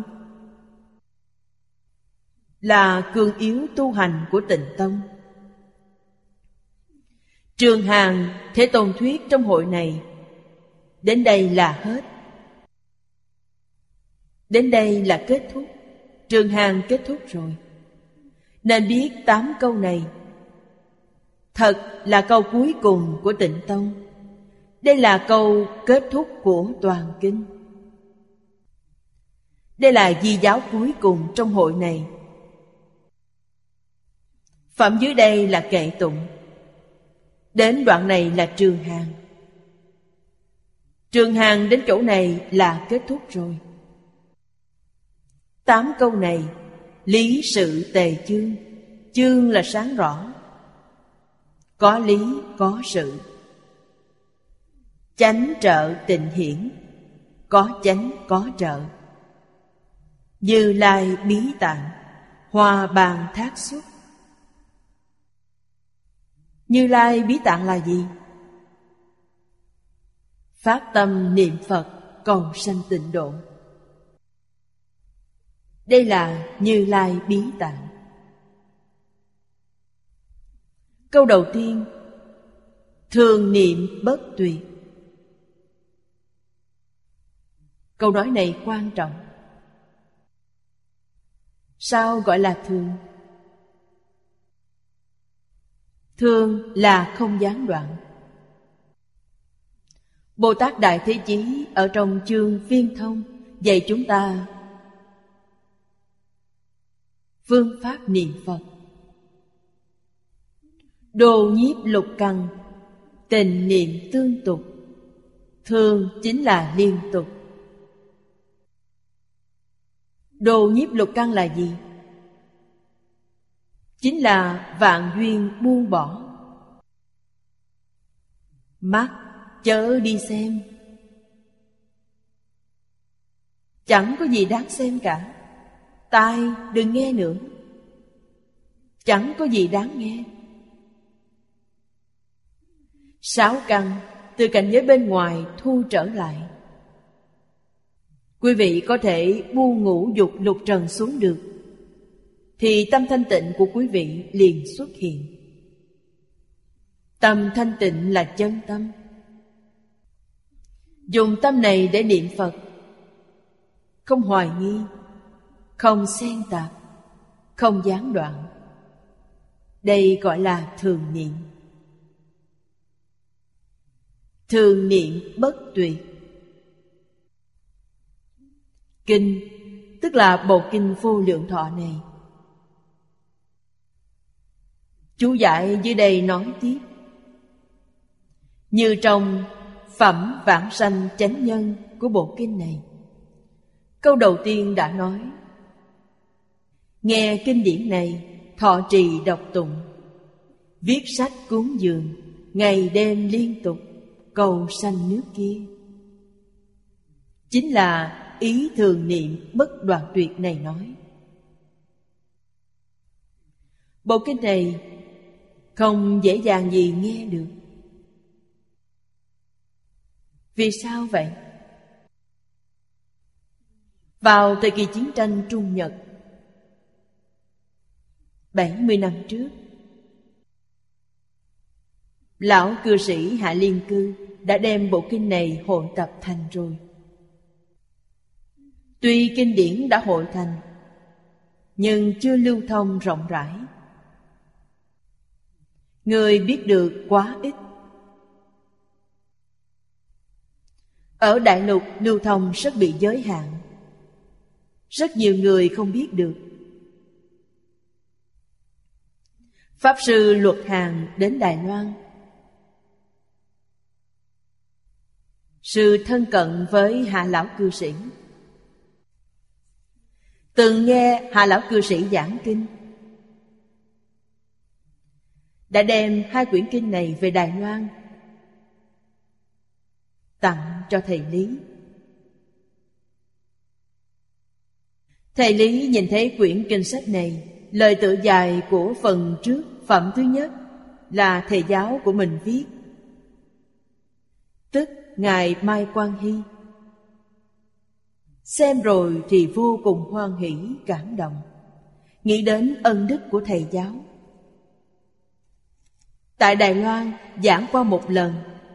là cương yếu tu hành của Tịnh Tông. Trường Hằng Thế Tôn thuyết trong hội này đến đây là hết. Đến đây là kết thúc. Trường Hằng kết thúc rồi. Nên biết tám câu này thật là câu cuối cùng của Tịnh Tông. Đây là câu kết thúc của toàn kinh. Đây là di giáo cuối cùng trong hội này. Phẩm dưới đây là kệ tụng. Đến đoạn này là Trường Hằng. Trường Hằng đến chỗ này là kết thúc rồi. Tám câu này lý sự tề chương. Chương là sáng rõ, có lý có sự. Chánh trợ tịnh hiển, có chánh có trợ. Như Lai bí tạng, hòa bàn thác xuất. Như Lai bí tạng là gì? Phát tâm niệm Phật cầu sanh tịnh độ. Đây là Như Lai bí tạng. Câu đầu tiên, thường niệm bất tuyệt. Câu nói này quan trọng. Sao gọi là thường? Thường là không gián đoạn. Bồ Tát Đại Thế Chí ở trong chương Viên Thông dạy chúng ta phương pháp niệm Phật. Đồ nhiếp lục căn, tình niệm tương tục. Thường chính là liên tục. Đồ nhiếp lục căn là gì? Chính là vạn duyên buông bỏ. Mắt chớ đi xem, chẳng có gì đáng xem cả. Tai đừng nghe nữa, chẳng có gì đáng nghe. Sáu căn từ cảnh giới bên ngoài thu trở lại. Quý vị có thể buông ngũ dục lục trần xuống được, thì tâm thanh tịnh của quý vị liền xuất hiện. Tâm thanh tịnh là chân tâm. Dùng tâm này để niệm Phật, không hoài nghi, không xen tạp, không gián đoạn. Đây gọi là thường niệm. Thường niệm bất tuyệt. Kinh, tức là bộ kinh Vô Lượng Thọ này. Chú giải dưới đây nói tiếp. Như trong Phẩm Vãng Sanh Chánh Nhân của bộ kinh này, câu đầu tiên đã nói: nghe kinh điển này, thọ trì đọc tụng, viết sách cúng dường, ngày đêm liên tục, cầu sanh nước kia. Chính là ý thường niệm bất đoạn tuyệt này nói. Bộ kinh này không dễ dàng gì nghe được. Vì sao vậy? Vào thời kỳ chiến tranh Trung Nhật bảy mươi năm trước, lão cư sĩ Hạ Liên Cư đã đem bộ kinh này hội tập thành rồi. Tuy kinh điển đã hội thành, nhưng chưa lưu thông rộng rãi. Người biết được quá ít. Ở Đại Lục lưu thông rất bị giới hạn. Rất nhiều người không biết được. Pháp sư Luật Hàn đến Đài Loan. Sự thân cận với Hạ lão cư sĩ. từng nghe Hạ Lão Cư Sĩ giảng kinh, đã đem hai quyển kinh này về Đài Loan tặng cho thầy Lý. Thầy Lý nhìn thấy quyển kinh sách này, lời tự dài của phần trước, phẩm thứ nhất là thầy giáo của mình viết, tức Ngài Mai Quang Hy. Xem rồi thì vô cùng hoan hỷ, cảm động, nghĩ đến ân đức của thầy giáo. Tại Đài Loan giảng qua một lần,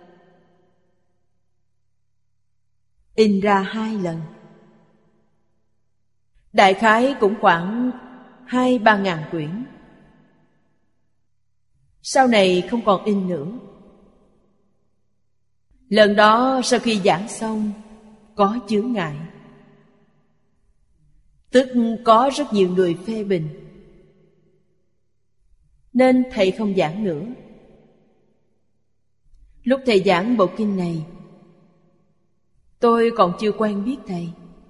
in ra hai lần, đại khái cũng khoảng hai ba ngàn quyển. Sau này không còn in nữa. Lần đó sau khi giảng xong có chướng ngại, tức có rất nhiều người phê bình, nên thầy không giảng nữa. Lúc thầy giảng bộ kinh này, tôi còn chưa quen biết thầy.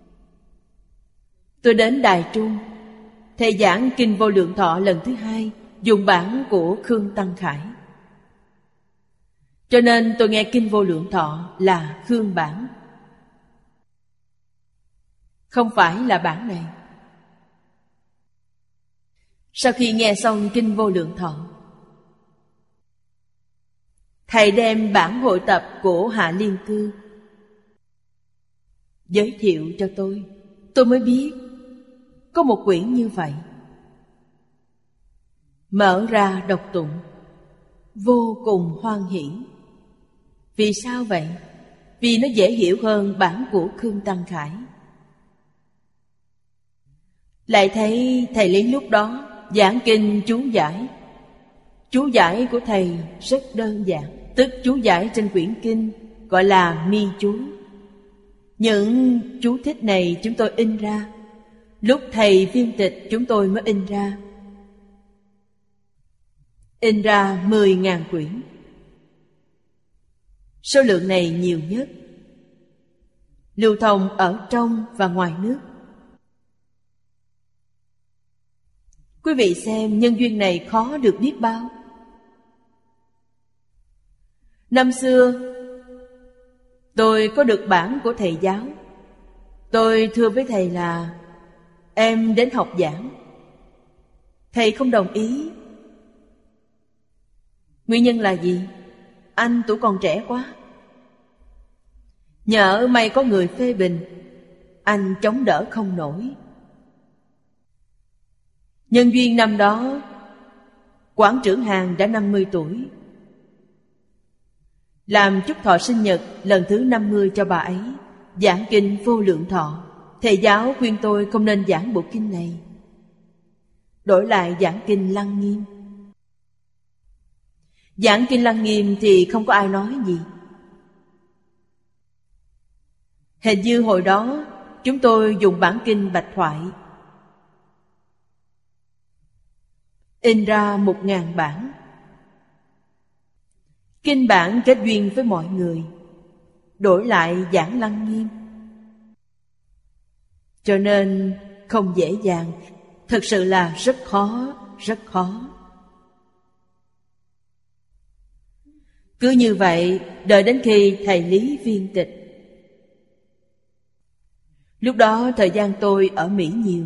Tôi đến Đài Trung, thầy giảng Kinh Vô Lượng Thọ lần thứ hai, dùng bản của Khương Tăng Khải. Cho nên tôi nghe Kinh Vô Lượng Thọ là Khương bản, không phải là bản này. Sau khi nghe xong Kinh Vô Lượng Thọ, thầy đem bản hội tập của Hạ Liên Cư giới thiệu cho tôi. Tôi mới biết có một quyển như vậy. Mở ra đọc tụng, vô cùng hoan hỷ. Vì sao vậy? Vì nó dễ hiểu hơn bản của Khương Tăng Khải. Lại thấy thầy Lý lúc đó giảng kinh chú giải. Chú giải của thầy rất đơn giản, tức chú giải trên quyển kinh gọi là mi chú. Những chú thích này chúng tôi in ra, lúc thầy viên tịch chúng tôi mới in ra. In ra mười ngàn quyển. Số lượng này nhiều nhất, lưu thông ở trong và ngoài nước. Quý vị xem nhân duyên này khó được biết bao. Năm xưa tôi có được bản của thầy giáo. Tôi thưa với thầy là em đến học giảng. Thầy không đồng ý. Nguyên nhân là gì? Anh tuổi còn trẻ quá. Nhỡ may có người phê bình, anh chống đỡ không nổi. Nhân duyên năm đó, quản trưởng Hàn đã năm mươi tuổi. Làm chúc thọ sinh nhật lần thứ năm mươi cho bà ấy, giảng kinh Vô Lượng Thọ. Thầy giáo khuyên tôi không nên giảng bộ kinh này, đổi lại giảng kinh Lăng Nghiêm. Giảng kinh Lăng Nghiêm thì không có ai nói gì. Hình như hồi đó chúng tôi dùng bản kinh Bạch Thoại, in ra một ngàn bản. Kinh bản kết duyên với mọi người, đổi lại giảng Lăng Nghiêm. Cho nên không dễ dàng, thật sự là rất khó, rất khó. Cứ như vậy, đợi đến khi thầy Lý viên tịch. Lúc đó thời gian tôi ở Mỹ nhiều.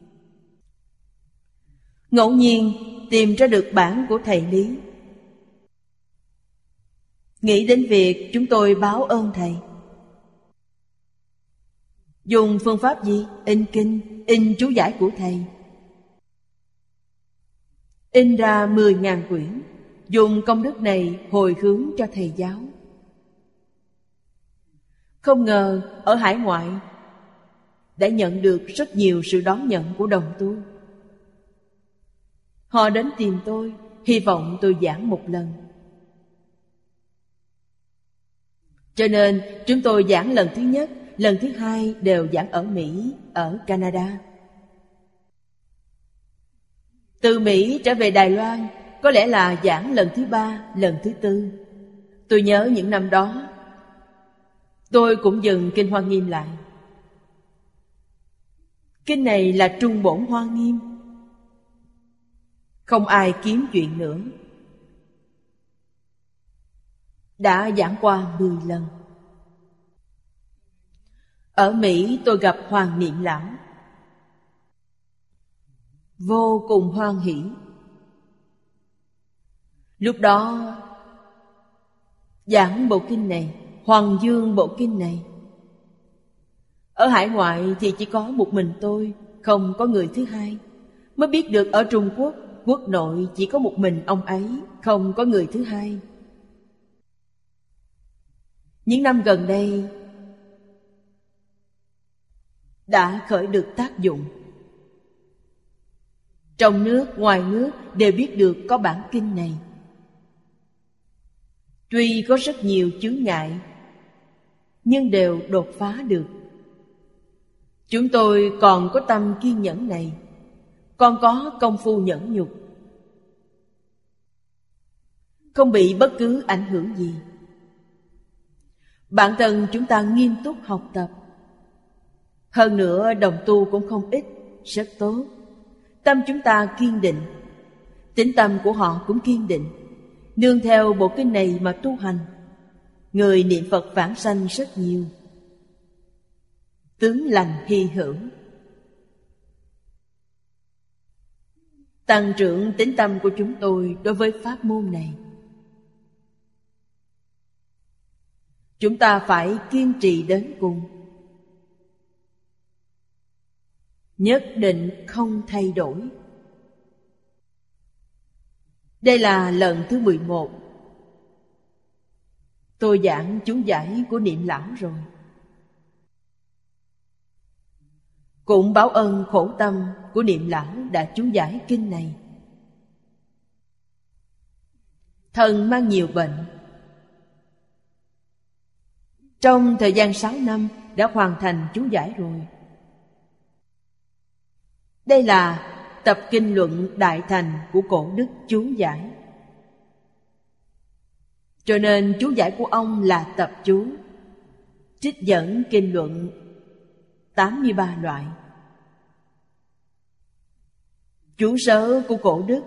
Ngẫu nhiên tìm ra được bản của thầy Lý. Nghĩ đến việc chúng tôi báo ơn thầy. Dùng phương pháp gì? In kinh, in chú giải của thầy. In ra mười ngàn quyển. Dùng công đức này hồi hướng cho thầy giáo. Không ngờ ở hải ngoại đã nhận được rất nhiều sự đón nhận của đồng tu. Họ đến tìm tôi, hy vọng tôi giảng một lần. Cho nên chúng tôi giảng lần thứ nhất, lần thứ hai đều giảng ở Mỹ, ở Canada. Từ Mỹ trở về Đài Loan, có lẽ là giảng lần thứ ba, lần thứ tư. Tôi nhớ những năm đó, tôi cũng dừng Kinh Hoa Nghiêm lại. Kinh này là Trung Bổn Hoa Nghiêm, không ai kiếm chuyện nữa. Đã giảng qua mười lần. Ở Mỹ tôi gặp Hoàng Niệm Lão, vô cùng hoan hỷ. Lúc đó giảng bộ kinh này, Hoàng Dương bộ kinh này. Ở hải ngoại thì chỉ có một mình tôi, không có người thứ hai. Mới biết được ở Trung Quốc, quốc nội chỉ có một mình ông ấy, không có người thứ hai. Những năm gần đây đã khởi được tác dụng. Trong nước, ngoài nước đều biết được có bản kinh này. Tuy có rất nhiều chướng ngại, nhưng đều đột phá được. Chúng tôi còn có tâm kiên nhẫn này, còn có công phu nhẫn nhục, không bị bất cứ ảnh hưởng gì. Bản thân chúng ta nghiêm túc học tập. Hơn nữa đồng tu cũng không ít, rất tốt. Tâm chúng ta kiên định, tín tâm của họ cũng kiên định. Nương theo bộ kinh này mà tu hành, người niệm Phật vãng sanh rất nhiều. Tướng lành hy hữu, tăng trưởng tín tâm của chúng tôi đối với pháp môn này. Chúng ta phải kiên trì đến cùng, nhất định không thay đổi. Đây là lần thứ mười một tôi giảng chú giải của Niệm Lão rồi. Cũng báo ơn khổ tâm của Niệm Lão đã chú giải kinh này. Thần mang nhiều bệnh, trong thời gian sáu năm đã hoàn thành chú giải rồi. Đây là tập kinh luận Đại Thành của Cổ Đức chú giải. Cho nên chú giải của ông là tập chú, trích dẫn kinh luận tám mươi ba loại. Chú sớ của Cổ Đức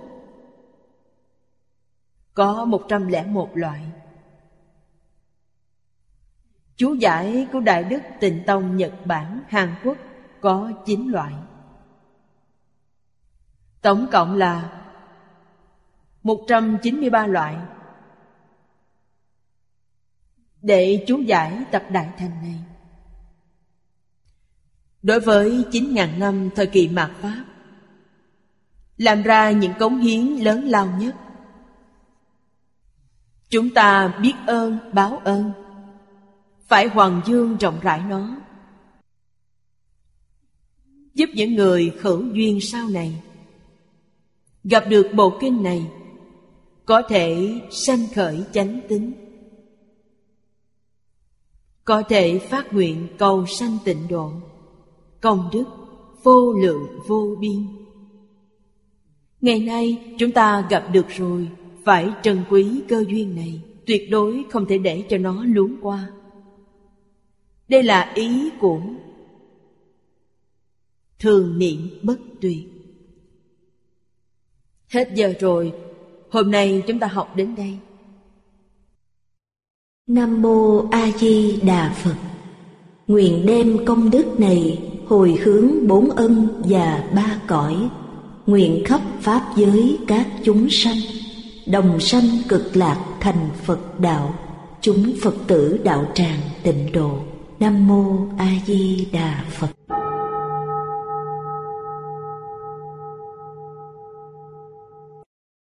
có một trăm lẻ một loại. Chú giải của Đại Đức Tịnh Tông Nhật Bản, Hàn Quốc có chín loại. Tổng cộng là một trăm chín mươi ba loại để chú giải tập Đại Thành này. Đối với chín ngàn năm thời kỳ mạt Pháp, làm ra những cống hiến lớn lao nhất. Chúng ta biết ơn, báo ơn, phải hoàng dương rộng rãi nó, giúp những người hữu duyên sau này gặp được bộ kinh này có thể sanh khởi chánh tín, có thể phát nguyện cầu sanh tịnh độ, công đức vô lượng vô biên. Ngày nay chúng ta gặp được rồi, phải trân quý cơ duyên này, tuyệt đối không thể để cho nó luống qua. Đây là ý của thường niệm bất tuyệt. Hết giờ rồi, hôm nay chúng ta học đến đây. Nam Mô A Di Đà Phật. Nguyện đem công đức này hồi hướng bốn ân và ba cõi, nguyện khắp pháp giới các chúng sanh đồng sanh cực lạc thành Phật đạo, chúng Phật tử đạo tràng tịnh độ. Nam Mô A Di Đà Phật.